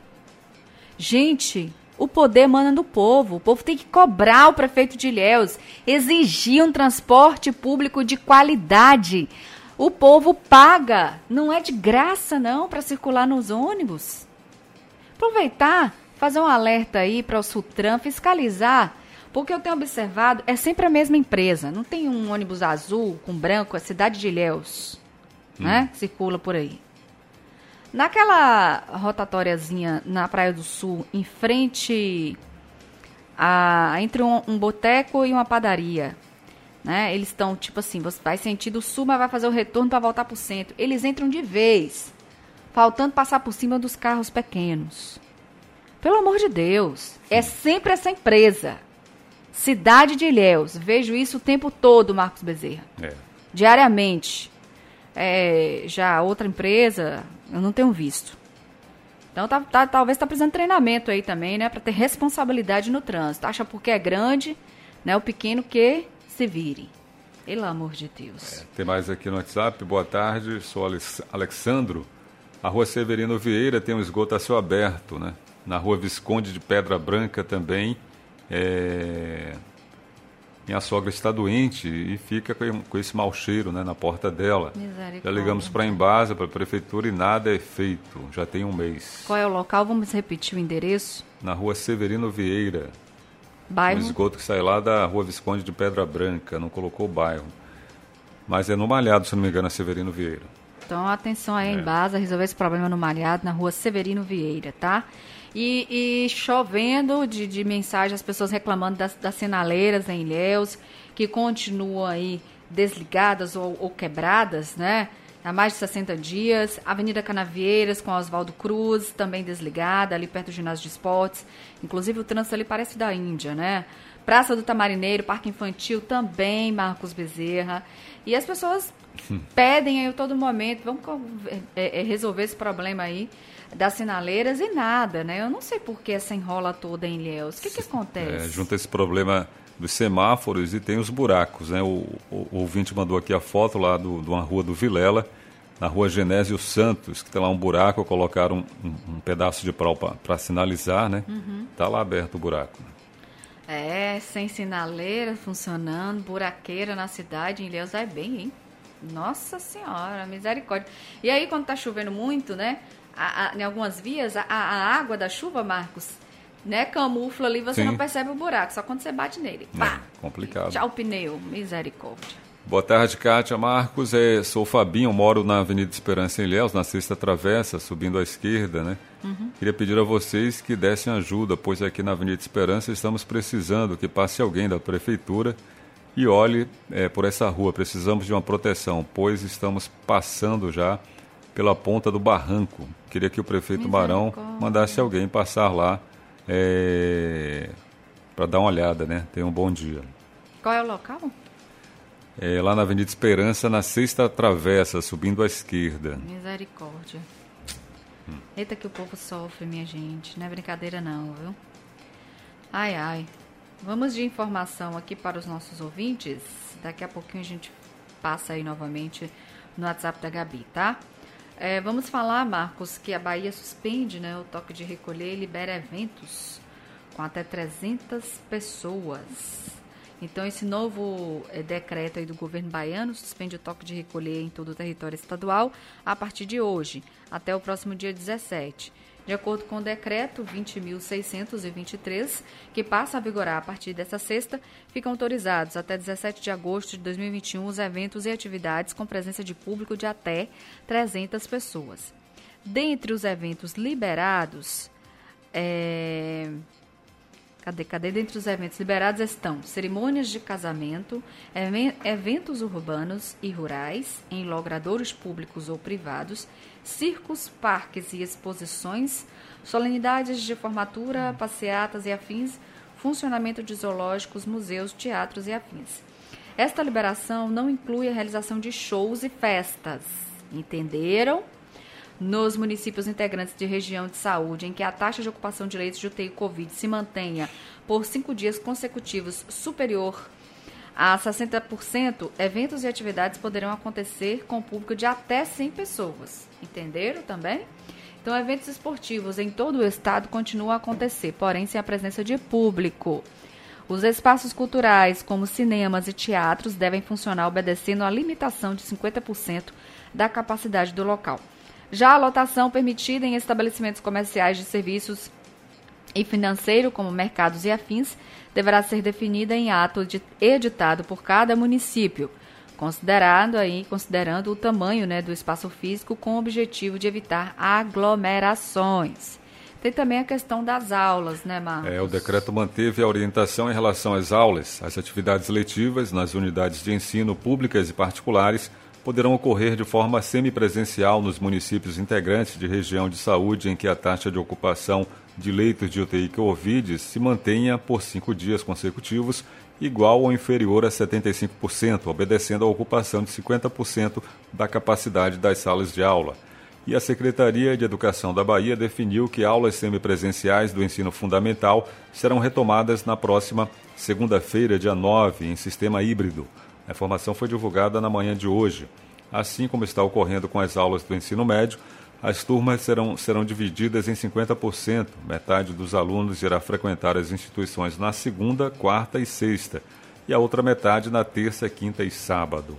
[SPEAKER 2] Gente, o poder emana do povo. O povo tem que cobrar o prefeito de Ilhéus, exigir um transporte público de qualidade. O povo paga, não é de graça não, para circular nos ônibus. Aproveitar, fazer um alerta aí para o Sutran fiscalizar, porque eu tenho observado, é sempre a mesma empresa. Não tem um ônibus azul com branco, a cidade de Ilhéus, né? Circula por aí. Naquela rotatóriazinha na Praia do Sul, em frente entre um boteco e uma padaria, né? Eles estão, tipo assim, você vai sentido sul, mas vai fazer o retorno para voltar para o centro. Eles entram de vez, faltando passar por cima dos carros pequenos. Pelo amor de Deus, é sempre essa empresa. Cidade de Ilhéus, vejo isso o tempo todo, Marcos Bezerra. Diariamente. Já outra empresa, eu não tenho visto. Então, talvez está precisando de treinamento aí também, né? Para ter responsabilidade no trânsito. Acha porque é grande, né? O pequeno que se vire. Pelo amor de Deus.
[SPEAKER 3] Tem mais aqui no WhatsApp. Boa tarde, sou Alexandro. A Rua Severino Vieira tem um esgoto a céu aberto, né? Na Rua Visconde de Pedra Branca também. Minha sogra está doente e fica com esse mau cheiro, né, na porta dela. Já ligamos para a Embasa, para a prefeitura e nada é feito. Já tem um mês.
[SPEAKER 2] Qual é o local? Vamos repetir o endereço?
[SPEAKER 3] Na Rua Severino Vieira.
[SPEAKER 2] Bairro?
[SPEAKER 3] Um esgoto que sai lá da Rua Visconde de Pedra Branca. Não colocou o bairro. Mas é no Malhado, se não me engano, é Severino Vieira. Então,
[SPEAKER 2] atenção aí, Embasa, resolver esse problema no Malhado, na Rua Severino Vieira, tá? E chovendo de mensagem, as pessoas reclamando das sinaleiras em Ilhéus, que continuam aí desligadas ou quebradas, né? Há mais de 60 dias. Avenida Canavieiras com Oswaldo Cruz, também desligada, ali perto do ginásio de esportes. Inclusive o trânsito ali parece da Índia, né? Praça do Tamarineiro, Parque Infantil também, Marcos Bezerra. E as pessoas pedem aí a todo momento, vamos resolver esse problema aí das sinaleiras e nada, né? Eu não sei por que essa enrola toda em Ilhéus. O que acontece?
[SPEAKER 3] Junta esse problema dos semáforos e tem os buracos, né? O ouvinte mandou aqui a foto lá de uma rua do Vilela, na Rua Genésio Santos, que tem lá um buraco, colocaram um pedaço de pau para sinalizar, né? Tá lá aberto o buraco.
[SPEAKER 2] Sem sinaleira funcionando, buraqueira na cidade, em Ilhéus vai bem, hein? Nossa Senhora, misericórdia. E aí, quando tá chovendo muito, né? Em algumas vias, a água da chuva, Marcos, né, camufla ali, você não percebe o buraco, só quando você bate nele. Pá!
[SPEAKER 3] Complicado.
[SPEAKER 2] Tchau, pneu. Misericórdia.
[SPEAKER 3] Boa tarde, Kátia. Marcos, sou o Fabinho, moro na Avenida Esperança em Ilhéus, na Sexta Travessa, subindo à esquerda, né? Queria pedir a vocês que dessem ajuda, pois aqui na Avenida Esperança estamos precisando que passe alguém da prefeitura e olhe por essa rua. Precisamos de uma proteção, pois estamos passando já pela ponta do barranco. Queria que o prefeito Barão mandasse alguém passar lá para dar uma olhada, né? Tenha um bom dia.
[SPEAKER 2] Qual é o local?
[SPEAKER 3] Lá na Avenida Esperança, na Sexta Travessa, subindo à esquerda.
[SPEAKER 2] Misericórdia. Eita que o povo sofre, minha gente. Não é brincadeira não, viu? Ai, ai. Vamos de informação aqui para os nossos ouvintes. Daqui a pouquinho a gente passa aí novamente no WhatsApp da Gabi, tá? Vamos falar, Marcos, que a Bahia suspende, né, o toque de recolher e libera eventos com até 300 pessoas. Então, esse novo decreto aí do governo baiano suspende o toque de recolher em todo o território estadual a partir de hoje, até o próximo dia 17. De acordo com o decreto 20.623, que passa a vigorar a partir desta sexta, ficam autorizados até 17 de agosto de 2021 os eventos e atividades com presença de público de até 300 pessoas. Dentre os eventos liberados, Dentre os eventos liberados estão cerimônias de casamento, eventos urbanos e rurais em logradouros públicos ou privados, circos, parques e exposições, solenidades de formatura, passeatas e afins, funcionamento de zoológicos, museus, teatros e afins. Esta liberação não inclui a realização de shows e festas. Entenderam? Nos municípios integrantes de região de saúde em que a taxa de ocupação de leitos de UTI Covid se mantenha por 5 dias consecutivos superior a 60%, eventos e atividades poderão acontecer com público de até 100 pessoas. Entenderam também? Então, eventos esportivos em todo o estado continuam a acontecer, porém sem a presença de público. Os espaços culturais, como cinemas e teatros, devem funcionar obedecendo à limitação de 50% da capacidade do local. Já a lotação permitida em estabelecimentos comerciais de serviços e financeiro, como mercados e afins, deverá ser definida em ato editado por cada município, considerando o tamanho, né, do espaço físico com o objetivo de evitar aglomerações. Tem também a questão das aulas, né, Marcos?
[SPEAKER 3] O decreto manteve a orientação em relação às aulas. As atividades letivas nas unidades de ensino públicas e particulares poderão ocorrer de forma semipresencial nos municípios integrantes de região de saúde em que a taxa de ocupação de leitos de UTI Covid se mantenha por 5 dias consecutivos, igual ou inferior a 75%, obedecendo à ocupação de 50% da capacidade das salas de aula. E a Secretaria de Educação da Bahia definiu que aulas semipresenciais do ensino fundamental serão retomadas na próxima segunda-feira, dia 9, em sistema híbrido. A informação foi divulgada na manhã de hoje. Assim como está ocorrendo com as aulas do ensino médio, as turmas serão divididas em 50%. Metade dos alunos irá frequentar as instituições na segunda, quarta e sexta, e a outra metade na terça, quinta e sábado.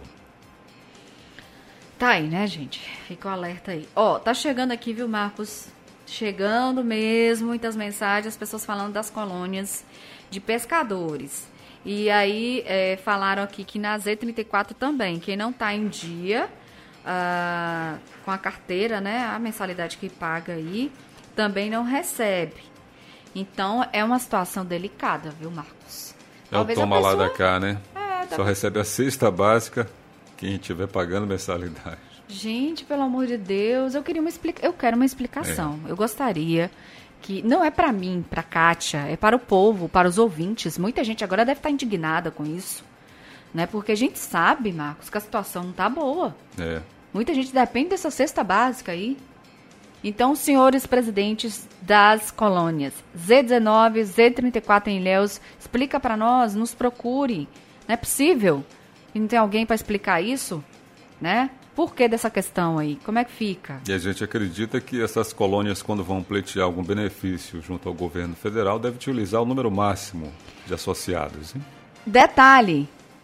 [SPEAKER 2] Tá aí, né, gente? Fica o alerta aí. Tá chegando aqui, viu, Marcos? Chegando mesmo, muitas mensagens, as pessoas falando das colônias de pescadores. E aí, falaram aqui que na Z34 também, quem não está em dia com a carteira, né, a mensalidade que paga aí, também não recebe. Então, é uma situação delicada, viu, Marcos?
[SPEAKER 3] Talvez o toma lá da cá, né? Só recebe a cesta básica quem estiver pagando mensalidade.
[SPEAKER 2] Gente, pelo amor de Deus, eu quero uma explicação. Eu gostaria que não é para mim, para Kátia, é para o povo, para os ouvintes. Muita gente agora deve estar indignada com isso, né? Porque a gente sabe, Marcos, que a situação não está boa. Muita gente depende dessa cesta básica aí. Então, senhores presidentes das colônias, Z19, Z34 em Ilhéus, explica para nós, nos procure. Não é possível que não tem alguém para explicar isso, né? Por que dessa questão aí? Como é que fica?
[SPEAKER 3] E a gente acredita que essas colônias, quando vão pleitear algum benefício junto ao governo federal, devem utilizar o número máximo de associados, hein?
[SPEAKER 2] Detalhe,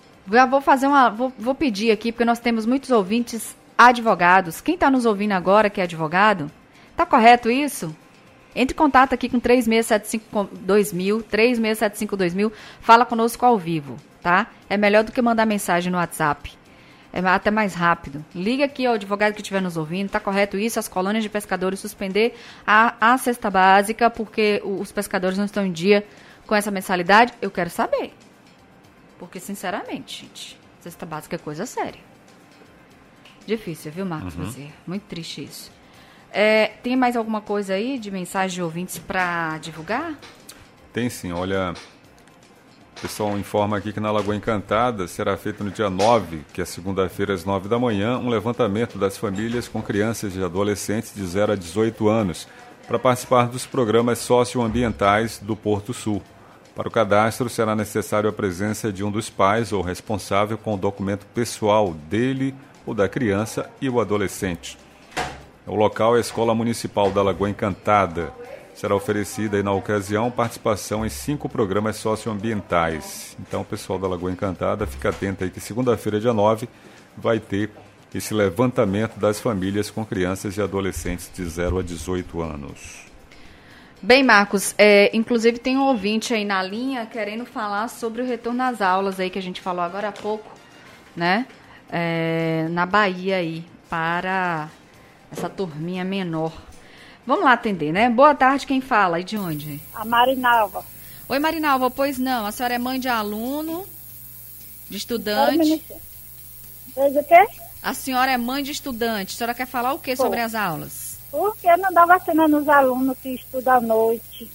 [SPEAKER 2] vou pedir aqui, porque nós temos muitos ouvintes advogados. Quem está nos ouvindo agora que é advogado, tá correto isso? Entre em contato aqui com 3675-2000, 3675-2000, fala conosco ao vivo, tá? É melhor do que mandar mensagem no WhatsApp. É até mais rápido. Liga aqui ao advogado que estiver nos ouvindo. Está correto isso? As colônias de pescadores suspender a cesta básica porque os pescadores não estão em dia com essa mensalidade? Eu quero saber. Porque, sinceramente, gente, cesta básica é coisa séria. Difícil, viu, Marcos? Muito triste isso. Tem mais alguma coisa aí de mensagem de ouvintes para divulgar?
[SPEAKER 3] Tem sim, olha. O pessoal informa aqui que na Lagoa Encantada será feito no dia 9, que é segunda-feira às 9 da manhã, um levantamento das famílias com crianças e adolescentes de 0 a 18 anos para participar dos programas socioambientais do Porto Sul. Para o cadastro, será necessário a presença de um dos pais ou responsável com o documento pessoal dele ou da criança e o adolescente. O local é a Escola Municipal da Lagoa Encantada. Será oferecida aí, na ocasião, participação em 5 programas socioambientais. Então, o pessoal da Lagoa Encantada, fica atento aí que segunda-feira, dia 9, vai ter esse levantamento das famílias com crianças e adolescentes de 0 a 18 anos.
[SPEAKER 2] Bem, Marcos, inclusive tem um ouvinte aí na linha querendo falar sobre o retorno às aulas aí que a gente falou agora há pouco, né? Na Bahia aí, para essa turminha menor. Vamos lá atender, né? Boa tarde, quem fala? E de onde?
[SPEAKER 7] A Marinalva.
[SPEAKER 2] Oi, Marinalva, pois não, a senhora é mãe de aluno, de estudante.
[SPEAKER 7] Fez o quê?
[SPEAKER 2] A senhora é mãe de estudante, a senhora quer falar o que sobre as aulas?
[SPEAKER 7] Por que não dá vacina nos alunos que estudam à noite?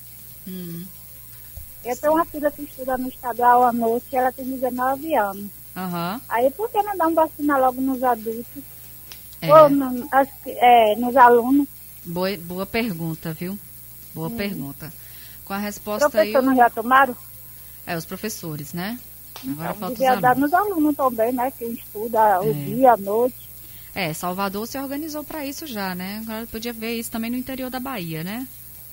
[SPEAKER 7] Eu tenho uma filha que estuda no estadual à noite e ela tem 19 anos.
[SPEAKER 2] Uhum.
[SPEAKER 7] Aí por que não dá vacina logo nos adultos? Ou nos alunos?
[SPEAKER 2] Boa pergunta, viu? Boa pergunta. Com a resposta aí...
[SPEAKER 7] Professor não já tomaram?
[SPEAKER 2] Os professores, né? Agora falta
[SPEAKER 7] devia dar nos alunos também, né? Quem estuda o dia, a noite.
[SPEAKER 2] Salvador se organizou para isso já, né? Agora podia ver isso também no interior da Bahia, né?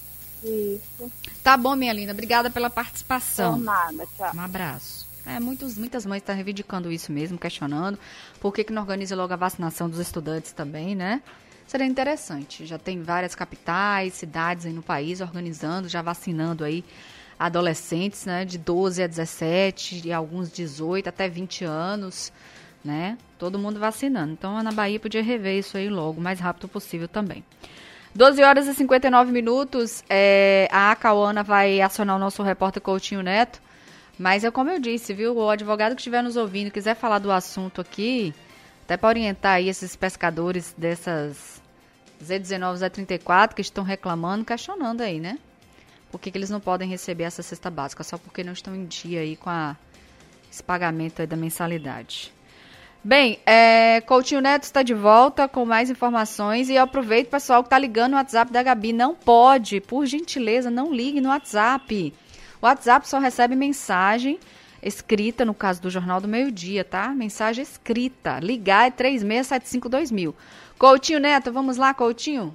[SPEAKER 7] Isso.
[SPEAKER 2] Tá bom, minha linda. Obrigada pela participação.
[SPEAKER 7] Por nada, tchau.
[SPEAKER 2] Um abraço. Muitas mães estão reivindicando isso mesmo, questionando por que não organiza logo a vacinação dos estudantes também, né? Seria interessante. Já tem várias capitais, cidades aí no país organizando, já vacinando aí adolescentes, né? De 12 a 17, e alguns 18 até 20 anos, né? Todo mundo vacinando. Então, na Bahia podia rever isso aí logo, o mais rápido possível também. 12 horas e 59 minutos. A Acauana vai acionar o nosso repórter Coutinho Neto. Mas como eu disse, viu? O advogado que estiver nos ouvindo, quiser falar do assunto aqui, até para orientar aí esses pescadores dessas Z19, Z34 que estão reclamando, questionando aí, né? Por que eles não podem receber essa cesta básica? Só porque não estão em dia aí com esse pagamento aí da mensalidade. Bem, Coutinho Neto está de volta com mais informações e eu aproveito, pessoal, que está ligando no WhatsApp da Gabi. Não pode, por gentileza, não ligue no WhatsApp. O WhatsApp só recebe mensagem escrita, no caso do Jornal do Meio-Dia, tá? Mensagem escrita. Ligar é 36752000. Coutinho Neto, vamos lá, Coutinho?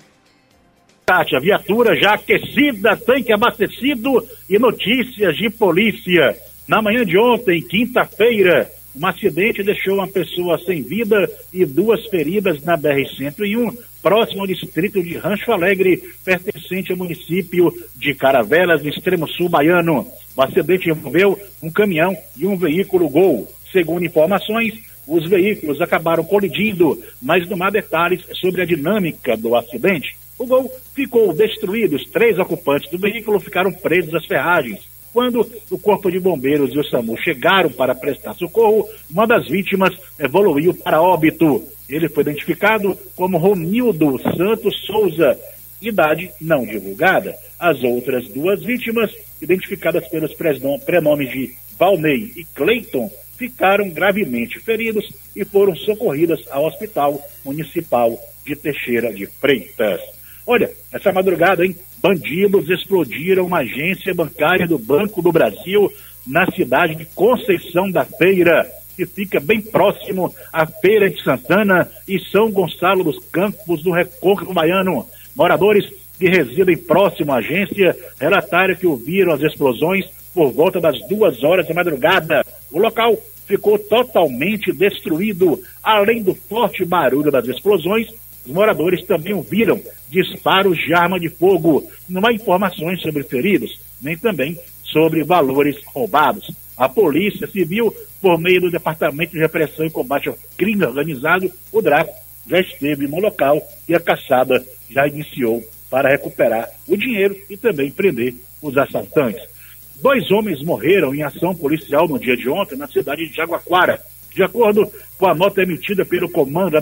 [SPEAKER 5] Kátia, viatura já aquecida, tanque abastecido e notícias de polícia. Na manhã de ontem, quinta-feira, um acidente deixou uma pessoa sem vida e 2 feridas na BR-101, próximo ao distrito de Rancho Alegre, pertencente ao município de Caravelas, no extremo sul baiano. O acidente envolveu um caminhão e um veículo Gol. Segundo informações, os veículos acabaram colidindo, mas não há detalhes sobre a dinâmica do acidente. O Gol ficou destruído, os 3 ocupantes do veículo ficaram presos às ferragens. Quando o Corpo de Bombeiros e o SAMU chegaram para prestar socorro, uma das vítimas evoluiu para óbito. Ele foi identificado como Romildo Santos Souza, idade não divulgada. As outras 2 vítimas, identificadas pelos prenomes de Valnei e Cleiton, ficaram gravemente feridos e foram socorridas ao Hospital Municipal de Teixeira de Freitas. Olha, essa madrugada, hein? Bandidos explodiram uma agência bancária do Banco do Brasil na cidade de Conceição da Feira, que fica bem próximo à Feira de Santana e São Gonçalo dos Campos do Recôncavo Baiano. Moradores que residem próximo à agência relataram que ouviram as explosões por volta das 2 horas da madrugada. O local ficou totalmente destruído. Além do forte barulho das explosões, os moradores também ouviram disparos de arma de fogo. Não há informações sobre feridos, nem também sobre valores roubados. A Polícia Civil, por meio do Departamento de Repressão e Combate ao Crime Organizado, o DRACO, já esteve no local e a caçada já iniciou para recuperar o dinheiro e também prender os assaltantes. 2 homens morreram em ação policial no dia de ontem na cidade de Jaguaquara. De acordo com a nota emitida pelo comando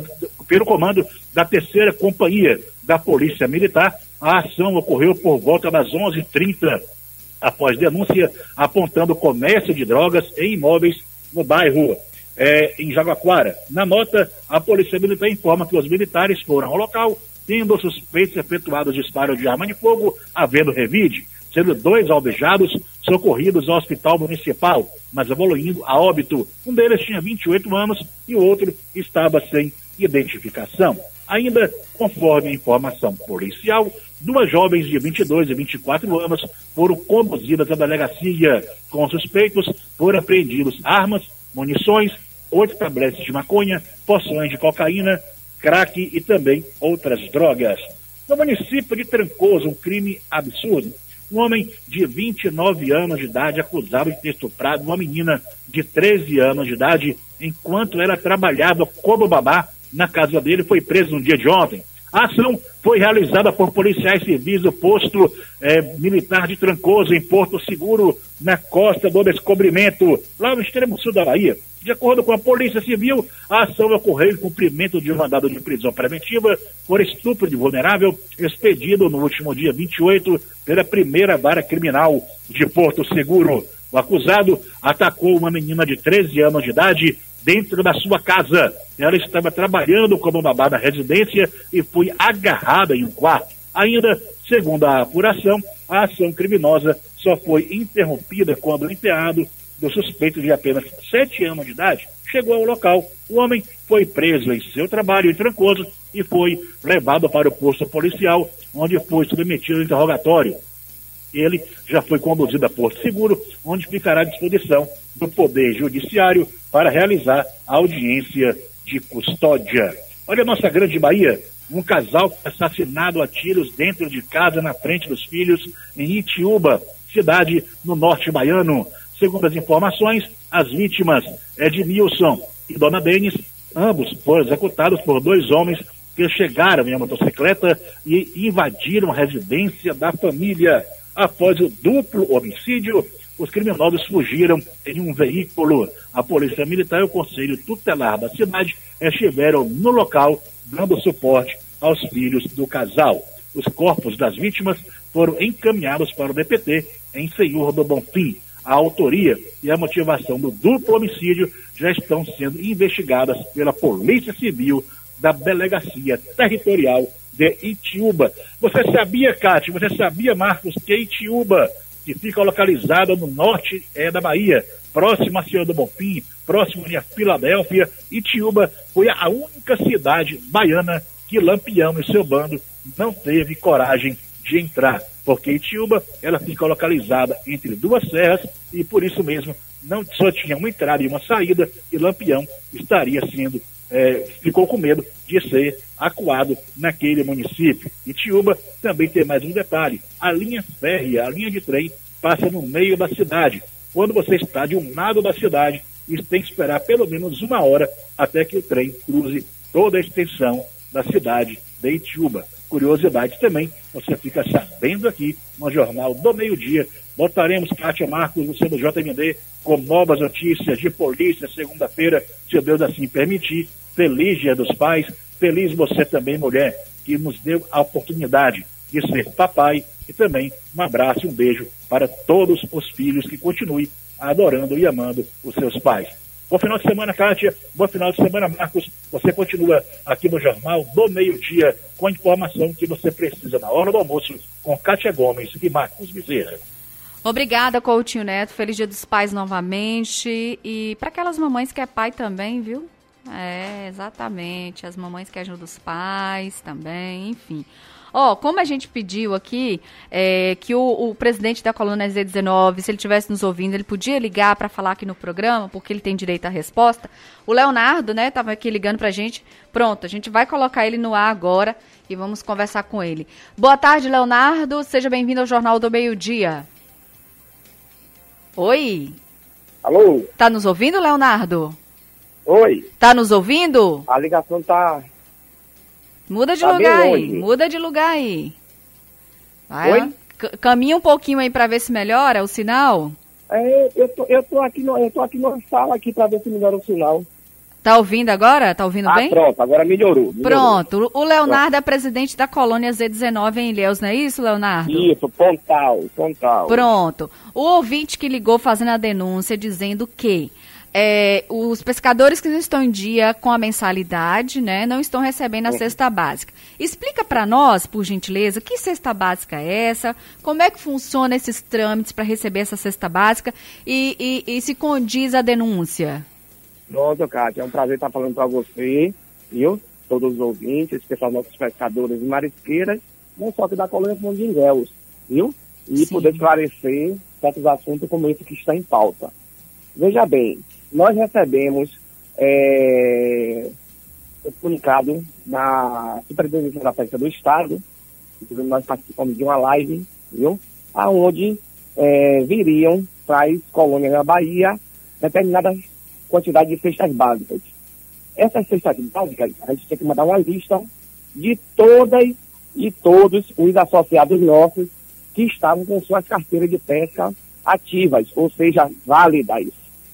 [SPEAKER 5] da 3ª Companhia da Polícia Militar, a ação ocorreu por volta das 11h30, após denúncia apontando comércio de drogas em imóveis no bairro, em Jaguaquara. Na nota, a Polícia Militar informa que os militares foram ao local, tendo os suspeitos efetuado disparo de arma de fogo, havendo revide, sendo 2 alvejados socorridos ao hospital municipal, mas evoluindo a óbito. Um deles tinha 28 anos e o outro estava sem identificação. Ainda, conforme a informação policial, 2 jovens de 22 e 24 anos foram conduzidas à delegacia. Com suspeitos, foram apreendidos armas, munições, 8 tabletes de maconha, porções de cocaína, crack e também outras drogas. No município de Trancoso, um crime absurdo. Um homem de 29 anos de idade acusado de ter estuprado uma menina de 13 anos de idade enquanto ela trabalhava como babá na casa dele, foi preso no dia de ontem. A ação foi realizada por policiais civis do posto militar de Trancoso, em Porto Seguro, na costa do Descobrimento, lá no extremo sul da Bahia. De acordo com a Polícia Civil, a ação ocorreu em cumprimento de um mandado de prisão preventiva por estupro de vulnerável, expedido no último dia 28 pela primeira vara criminal de Porto Seguro. O acusado atacou uma menina de 13 anos de idade dentro da sua casa. Ela estava trabalhando como babá na residência e foi agarrada em um quarto. Ainda, segundo a apuração, a ação criminosa só foi interrompida quando o enteado do suspeito de apenas 7 anos de idade chegou ao local. O homem foi preso em seu trabalho em Trancoso e foi levado para o posto policial, onde foi submetido ao interrogatório. Ele já foi conduzido a Porto Seguro, onde ficará à disposição do Poder Judiciário para realizar a audiência de custódia. Olha a nossa grande Bahia, um casal assassinado a tiros dentro de casa na frente dos filhos em Itiúba, cidade no norte baiano. Segundo as informações, as vítimas Edmilson e Dona Denis, ambos foram executados por 2 homens que chegaram em uma motocicleta e invadiram a residência da família. Após o duplo homicídio, os criminosos fugiram em um veículo. A Polícia Militar e o Conselho Tutelar da cidade estiveram no local, dando suporte aos filhos do casal. Os corpos das vítimas foram encaminhados para o DPT em Senhor do Bonfim. A autoria e a motivação do duplo homicídio já estão sendo investigadas pela Polícia Civil da Delegacia Territorial de Itiúba. Você sabia, Cátia, você sabia, Marcos, que Itiúba, que fica localizada no norte da Bahia, próximo a Senhor do Bonfim, próximo a Filadélfia, Itiúba foi a única cidade baiana que Lampião e seu bando não teve coragem de entrar, porque Itiúba, ela fica localizada entre 2 serras e por isso mesmo não só tinha uma entrada e uma saída, e Lampião estaria sendo ficou com medo de ser acuado naquele município. Itiúba também tem mais um detalhe: a linha férrea, a linha de trem, passa no meio da cidade. Quando você está de um lado da cidade, isso tem que esperar pelo menos 1 hora até que o trem cruze toda a extensão da cidade de Itiúba. Curiosidade também, você fica sabendo aqui no Jornal do Meio-Dia. Voltaremos, Cátia, Marcos, no CBJMD, com novas notícias de polícia, segunda-feira, se Deus assim permitir. Feliz Dia dos Pais, feliz você também, mulher, que nos deu a oportunidade de ser papai, e também um abraço e um beijo para todos os filhos que continuem adorando e amando os seus pais. Bom final de semana, Cátia. Bom final de semana, Marcos. Você continua aqui no Jornal do Meio-Dia com a informação que você precisa na hora do almoço com Cátia Gomes e Marcos Bezerra.
[SPEAKER 2] Obrigada, Coutinho Neto. Feliz Dia dos Pais novamente. E para aquelas mamães que é pai também, viu? Exatamente. As mamães que ajudam os pais também, enfim. Como a gente pediu aqui, que o presidente da coluna Z19, se ele estivesse nos ouvindo, ele podia ligar para falar aqui no programa, porque ele tem direito à resposta. O Leonardo, né, estava aqui ligando para a gente. Pronto, a gente vai colocar ele no ar agora e vamos conversar com ele. Boa tarde, Leonardo. Seja bem-vindo ao Jornal do Meio-Dia. Oi.
[SPEAKER 8] Alô?
[SPEAKER 2] Tá nos ouvindo, Leonardo?
[SPEAKER 8] Oi.
[SPEAKER 2] Tá nos ouvindo?
[SPEAKER 8] A ligação tá...
[SPEAKER 2] Muda de lugar aí, muda de lugar aí. Vai, caminha um pouquinho aí para ver se melhora o sinal.
[SPEAKER 8] Eu tô aqui numa sala aqui para ver se melhora o sinal.
[SPEAKER 2] Tá ouvindo agora? Tá ouvindo bem?
[SPEAKER 8] Pronto, agora melhorou.
[SPEAKER 2] Pronto, o Leonardo é presidente da colônia Z19 em Ilhéus, não é isso, Leonardo?
[SPEAKER 8] Isso, Pontal.
[SPEAKER 2] Pronto. O ouvinte que ligou fazendo a denúncia dizendo que os pescadores que não estão em dia com a mensalidade, né, não estão recebendo a cesta básica. Explica para nós, por gentileza, que cesta básica é essa, como é que funciona esses trâmites para receber essa cesta básica e se condiz a denúncia.
[SPEAKER 8] Pronto, Kátia, é um prazer estar falando para você, viu? Todos os ouvintes, especialmente nossos pescadores e marisqueiras, não só aqui da colônia como de Ilhéus, viu? E poder esclarecer certos assuntos como esse que está em pauta. Veja bem, nós recebemos o comunicado da Superintendência da Pesca do Estado, inclusive nós participamos de uma live, viu? Aonde viriam para as colônias da Bahia determinadas quantidades de cestas básicas. Essas cestas básicas, a gente tem que mandar uma lista de todas e todos os associados nossos que estavam com suas carteiras de pesca ativas, ou seja, válidas.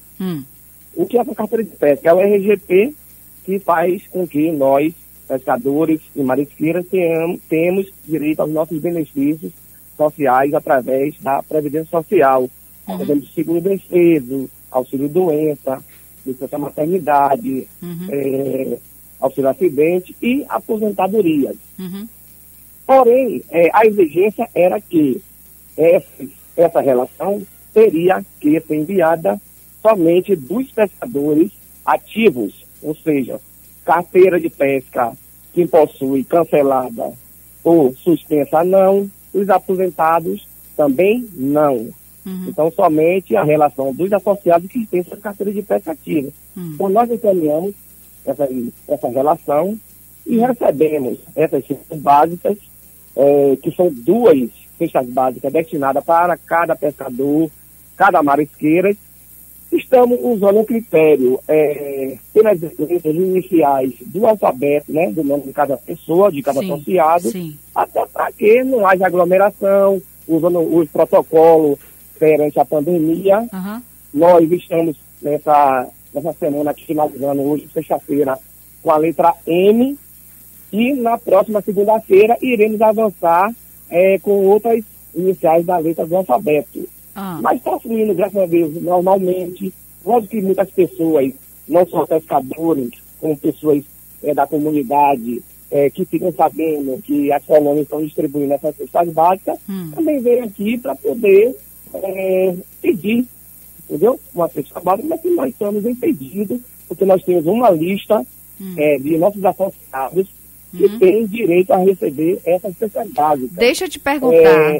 [SPEAKER 8] O que é essa carteira de pesca? É o RGP, que faz com que nós, pescadores e marisqueiras, temos direito aos nossos benefícios sociais através da Previdência Social. Temos seguro-desemprego, auxílio-doença, licença maternidade, auxílio-acidente e aposentadorias. Porém, a exigência era que essa relação teria que ser enviada somente dos pescadores ativos, ou seja, carteira de pesca que possui cancelada ou suspensa não, os aposentados também não. Então, somente a relação dos associados que têm essa carteira de pesca ativa. Então, nós encaminhamos essa relação e recebemos essas cestas básicas, que são 2 cestas básicas destinadas para cada pescador, cada marisqueira. Estamos usando um critério pelas letras iniciais do alfabeto, né, do nome de cada pessoa, de cada associado, até para que não haja aglomeração, usando os protocolos perante a pandemia. Nós estamos nessa semana aqui, finalizando hoje, sexta-feira, com a letra M, e na próxima segunda-feira iremos avançar com outras iniciais da letra do alfabeto. Mas está fluindo, graças a Deus, normalmente. Lógico que muitas pessoas, não só pescadores, como pessoas da comunidade, que ficam sabendo que as colônias estão distribuindo essas cestas básicas, também vêm aqui para poder pedir, entendeu? Uma cesta básica, mas que nós estamos impedidos, porque nós temos uma lista de nossos associados que têm direito a receber essas cestas básicas.
[SPEAKER 2] Deixa eu te perguntar.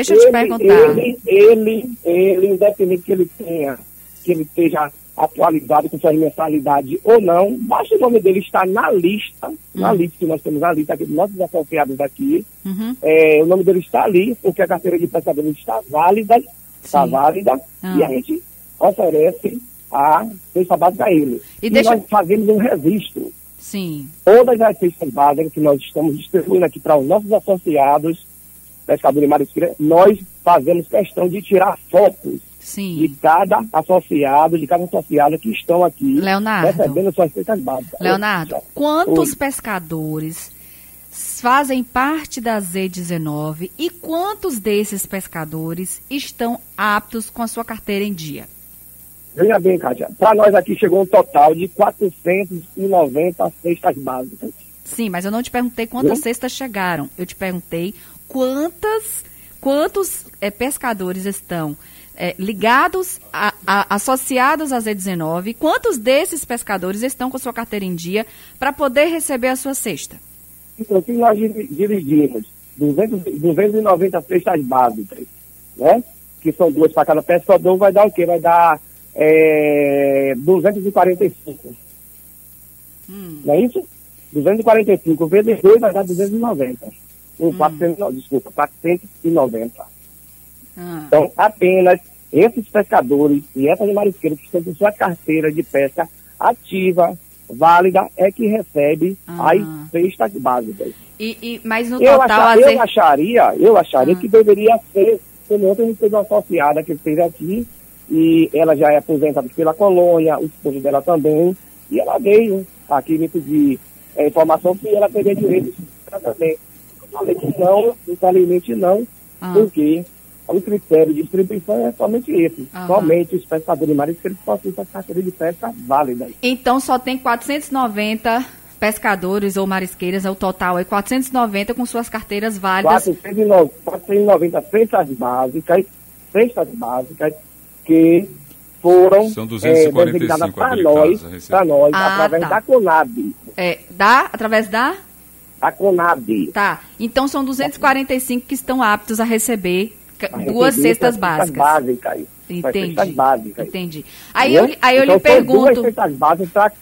[SPEAKER 8] Ele, independente que ele esteja atualizado com suas mensalidades ou não, basta o nome dele estar na lista, que nós temos a lista aqui dos nossos associados aqui, o nome dele está ali, porque a carteira de pescador está válida, e a gente oferece a cesta básica a ele. E nós fazemos um registro. Todas as cestas básicas que nós estamos distribuindo aqui para os nossos associados, pescador e marisqueira, nós fazemos questão de tirar fotos de cada associado, que estão aqui recebendo suas cestas básicas.
[SPEAKER 2] Leonardo, quantos pescadores fazem parte da Z19 e quantos desses pescadores estão aptos com a sua carteira em dia?
[SPEAKER 8] Veja bem, Kátia, para nós aqui chegou um total de 490 cestas básicas.
[SPEAKER 2] Sim, mas eu não te perguntei quantas cestas chegaram. Eu te perguntei quantos pescadores estão ligados, associados à Z19, quantos desses pescadores estão com sua carteira em dia para poder receber a sua cesta?
[SPEAKER 8] Então, aqui nós dirigimos 290 cestas básicas, né? Que são 2 para cada pescador, vai dar o quê? Vai dar 245. Não é isso? 245 vezes 2 vai dar 290. 490. Então, apenas esses pescadores e essas marisqueiras que estão com sua carteira de pesca ativa, válida, é que recebe as cestas básicas.
[SPEAKER 2] Mas no total...
[SPEAKER 8] Eu acharia que deveria ser, como ontem a gente teve uma associada que esteve aqui, e ela já é aposentada pela colônia, o esposo dela também, e ela veio aqui me pedir informação que ela teria direito também. Eu falei que não, infelizmente não, porque o critério de distribuição é somente esse. Somente os pescadores marisqueiros possuem essa carteira de pesca válida.
[SPEAKER 2] Então só tem 490 pescadores ou marisqueiras, é o total aí, 490 com suas carteiras válidas.
[SPEAKER 8] 490 cestas básicas que foram
[SPEAKER 3] são 245
[SPEAKER 8] para nós através da Conab.
[SPEAKER 2] Através da?
[SPEAKER 8] A Conab.
[SPEAKER 2] Tá, então são 245 que estão aptos a receber duas cestas básicas. Entendi.
[SPEAKER 8] Cestas básicas.
[SPEAKER 2] Entendi. Aí eu lhe pergunto.
[SPEAKER 8] Duas cestas básicas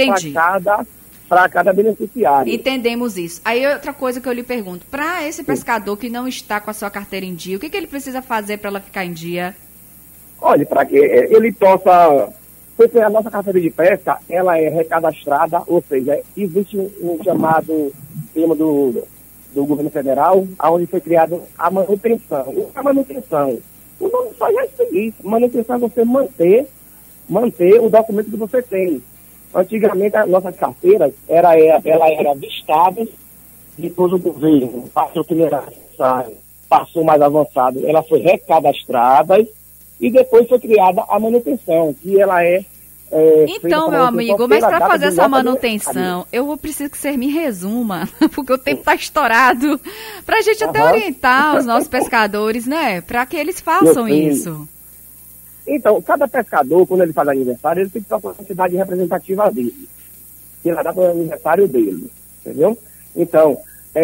[SPEAKER 8] para cada beneficiário.
[SPEAKER 2] Entendemos isso. Aí outra coisa que eu lhe pergunto, para esse pescador que não está com a sua carteira em dia, o que ele precisa fazer para ela ficar em dia?
[SPEAKER 8] Olha, para que ele possa, porque a nossa carteira de pesca, ela é recadastrada, ou seja, existe um chamado tema do governo federal, onde foi criado a manutenção. O que é a manutenção? O nome só já é isso. Manutenção é você manter o documento que você tem. Antigamente, as nossas carteiras, ela era vistada, depois o governo passou mais avançado, ela foi recadastrada e depois foi criada a manutenção, que ela
[SPEAKER 2] então, meu amigo, mas para fazer essa manutenção, eu preciso que você me resuma, porque o tempo está estourado, para a gente até orientar os nossos pescadores, né? Para que eles façam isso.
[SPEAKER 8] Então, cada pescador, quando ele faz aniversário, ele tem que ter uma quantidade representativa dele. Ele dá para o aniversário dele, entendeu? Então,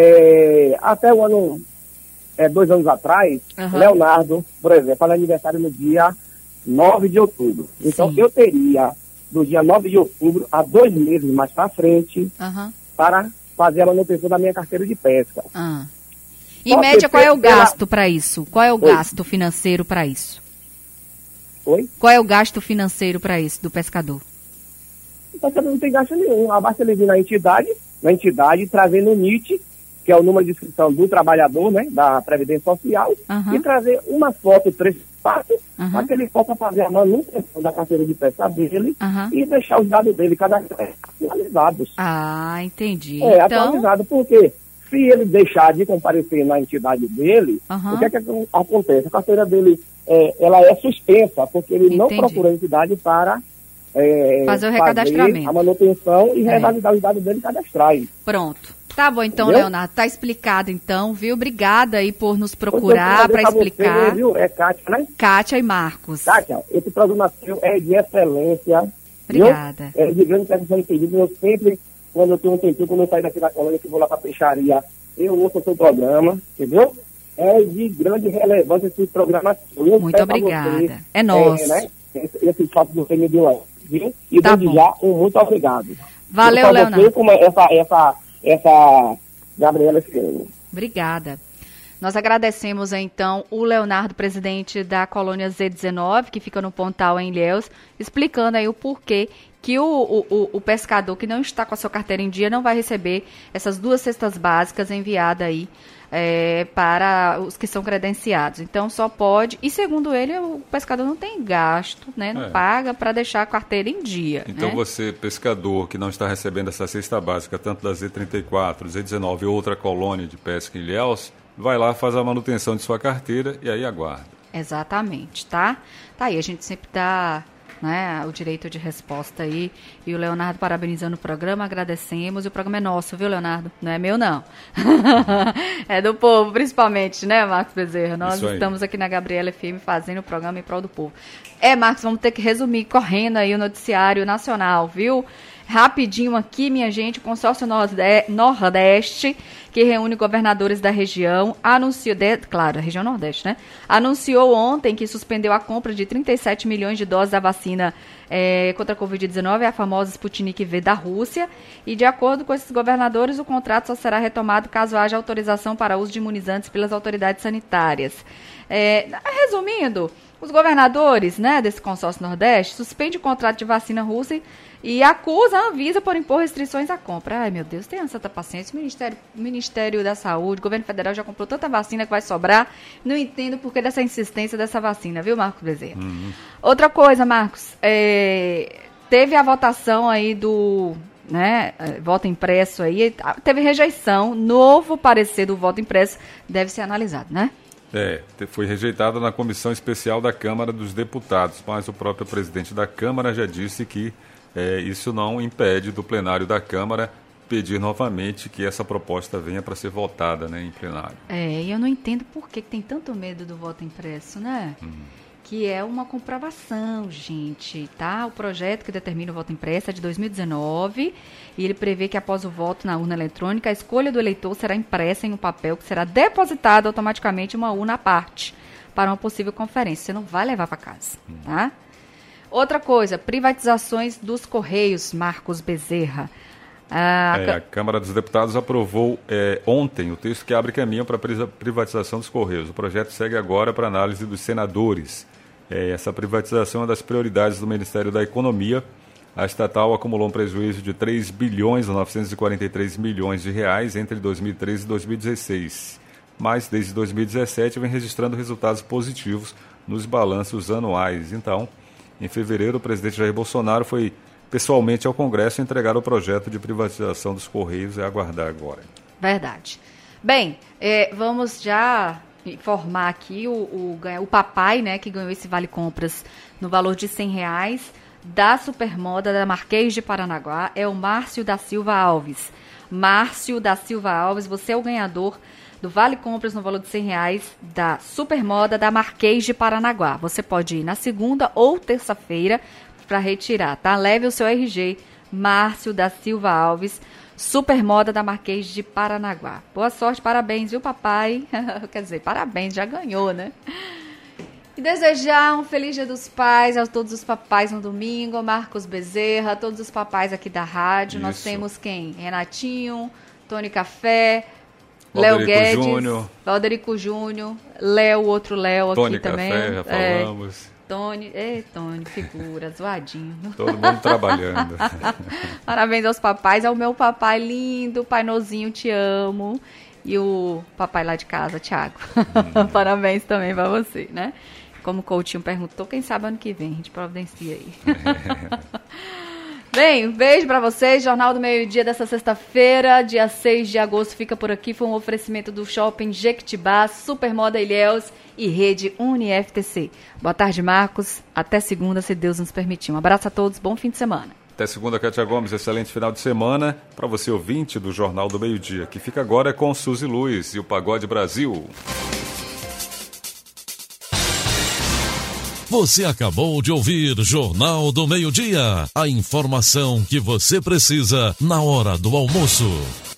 [SPEAKER 8] até o ano, 2 anos atrás, Leonardo, por exemplo, faz aniversário no dia 9 de outubro. Então, eu teria, do dia 9 de outubro a 2 meses mais para frente, para fazer a manutenção da minha carteira de pesca.
[SPEAKER 2] Em média, qual é o gasto para isso? Qual é o gasto financeiro para isso?
[SPEAKER 8] Oi?
[SPEAKER 2] Qual é o gasto financeiro para isso, do pescador?
[SPEAKER 8] O pescador não tem gasto nenhum. Basta ele vir na entidade trazendo o NIT, que é o número de inscrição do trabalhador, né, da Previdência Social, e trazer uma foto 3x4, para que ele possa fazer a manutenção da carteira de pesca dele e deixar os dados dele atualizados.
[SPEAKER 2] Entendi.
[SPEAKER 8] Atualizado, porque se ele deixar de comparecer na entidade dele, o que acontece? A carteira dele ela é suspensa, porque ele não procura a entidade para
[SPEAKER 2] fazer o recadastramento,
[SPEAKER 8] a manutenção e revalidar os dados dele cadastrais.
[SPEAKER 2] Pronto. Tá bom, então, entendeu? Leonardo, tá explicado então, viu? Obrigada aí por nos procurar para explicar.
[SPEAKER 8] Você, viu? É Kátia, né?
[SPEAKER 2] Kátia e Marcos.
[SPEAKER 8] Kátia, esse programa seu é de excelência.
[SPEAKER 2] Obrigada.
[SPEAKER 8] É de grande satisfação entendido. Eu sempre, quando eu tenho um tempinho, quando eu sair daqui da colônia, que vou lá pra peixaria, eu ouço o seu programa, entendeu? É de grande relevância esse programa seu.
[SPEAKER 2] Muito obrigada. É nosso.
[SPEAKER 8] Esse fato do você me deu aí, viu? E desde já, muito obrigado.
[SPEAKER 2] Valeu, Leonardo.
[SPEAKER 8] Como essa Gabriela Fiano.
[SPEAKER 2] Obrigada. Nós agradecemos, então, o Leonardo, presidente da colônia Z19, que fica no Pontal, em Ilhéus, explicando aí o porquê que o pescador que não está com a sua carteira em dia não vai receber essas 2 cestas básicas enviadas aí para os que são credenciados. Então, só pode... E, segundo ele, o pescador não tem gasto, né? Não paga para deixar a carteira em dia.
[SPEAKER 3] Então,
[SPEAKER 2] né?
[SPEAKER 3] Você, pescador, que não está recebendo essa cesta básica, tanto da Z34, Z19 ou outra colônia de pesca em Ilhéus, vai lá, faz a manutenção de sua carteira e aí aguarda.
[SPEAKER 2] Exatamente, tá? Tá aí, a gente sempre dá... né, o direito de resposta aí, e o Leonardo parabenizando o programa, agradecemos, e o programa é nosso, viu, Leonardo? Não é meu, não. É do povo, principalmente, né, Marcos Bezerra? Nós estamos aqui na Gabriela FM fazendo o programa em prol do povo. Marcos, vamos ter que resumir correndo aí o noticiário nacional, viu? Rapidinho aqui, minha gente, o consórcio Nordeste, que reúne governadores da região, claro, a região Nordeste, né? Anunciou ontem que suspendeu a compra de 37 milhões de doses da vacina contra a Covid-19, a famosa Sputnik V da Rússia, e de acordo com esses governadores, o contrato só será retomado caso haja autorização para uso de imunizantes pelas autoridades sanitárias. Resumindo, os governadores, né, desse consórcio Nordeste suspendem o contrato de vacina russa e acusa a Anvisa por impor restrições à compra. Ai, meu Deus, tenha santa paciência. O Ministério da Saúde, o governo federal já comprou tanta vacina que vai sobrar. Não entendo por que dessa insistência dessa vacina, viu, Marcos Bezerra? Outra coisa, Marcos, teve a votação aí do... né, voto impresso aí, teve rejeição, novo parecer do voto impresso deve ser analisado, né?
[SPEAKER 3] Foi rejeitada na Comissão Especial da Câmara dos Deputados, mas o próprio presidente da Câmara já disse que isso não impede do plenário da Câmara pedir novamente que essa proposta venha para ser votada, né, em plenário.
[SPEAKER 2] E eu não entendo por que tem tanto medo do voto impresso, né? Que é uma comprovação, gente, tá? O projeto que determina o voto impresso é de 2019 e ele prevê que após o voto na urna eletrônica, a escolha do eleitor será impressa em um papel que será depositado automaticamente em uma urna à parte para uma possível conferência. Você não vai levar para casa, tá? Outra coisa, privatizações dos Correios, Marcos Bezerra.
[SPEAKER 3] A Câmara dos Deputados aprovou ontem o texto que abre caminho para a privatização dos Correios. O projeto segue agora para análise dos senadores. Essa privatização é das prioridades do Ministério da Economia. A estatal acumulou um prejuízo de 3 bilhões e 943 milhões de reais entre 2013 e 2016. Mas, desde 2017, vem registrando resultados positivos nos balanços anuais. Então, em fevereiro, o presidente Jair Bolsonaro foi pessoalmente ao Congresso entregar o projeto de privatização dos Correios e aguardar agora.
[SPEAKER 2] Verdade. Bem, vamos já informar aqui o papai, né, que ganhou esse Vale Compras no valor de R$100 da Supermoda da Marquês de Paranaguá, é o Márcio da Silva Alves. Márcio da Silva Alves, você é o ganhador do Vale Compras no valor de R$100 da Supermoda da Marquês de Paranaguá. Você pode ir na segunda ou terça-feira para retirar, tá? Leve o seu RG, Márcio da Silva Alves, Supermoda da Marquês de Paranaguá. Boa sorte, parabéns, viu, papai? Quer dizer, parabéns, já ganhou, né? E desejar um feliz Dia dos Pais a todos os papais no domingo, Marcos Bezerra, todos os papais aqui da rádio. Isso. Nós temos quem? Renatinho, Tony Café, Léo Guedes, Valderico Júnior, Léo, outro Léo aqui também.
[SPEAKER 3] Tony Café, já falamos.
[SPEAKER 2] Tony, figura, zoadinho.
[SPEAKER 3] Todo mundo trabalhando.
[SPEAKER 2] Parabéns aos papais, ao meu papai lindo, Pai Nozinho, te amo. E o papai lá de casa, Thiago. Parabéns também pra você, né? Como o Coutinho perguntou, quem sabe ano que vem, a gente providencia aí. Bem, um beijo pra vocês. Jornal do Meio-Dia dessa sexta-feira, dia 6 de agosto, fica por aqui. Foi um oferecimento do Shopping Jequitibá, Supermoda Ilhéus e Rede UniFTC. Boa tarde, Marcos. Até segunda, se Deus nos permitir. Um abraço a todos, bom fim de semana.
[SPEAKER 3] Até segunda, Kátia Gomes. Excelente final de semana para você, ouvinte do Jornal do Meio-Dia, que fica agora com Suzy Luiz e o Pagode Brasil.
[SPEAKER 1] Você acabou de ouvir Jornal do Meio-Dia. A informação que você precisa na hora do almoço.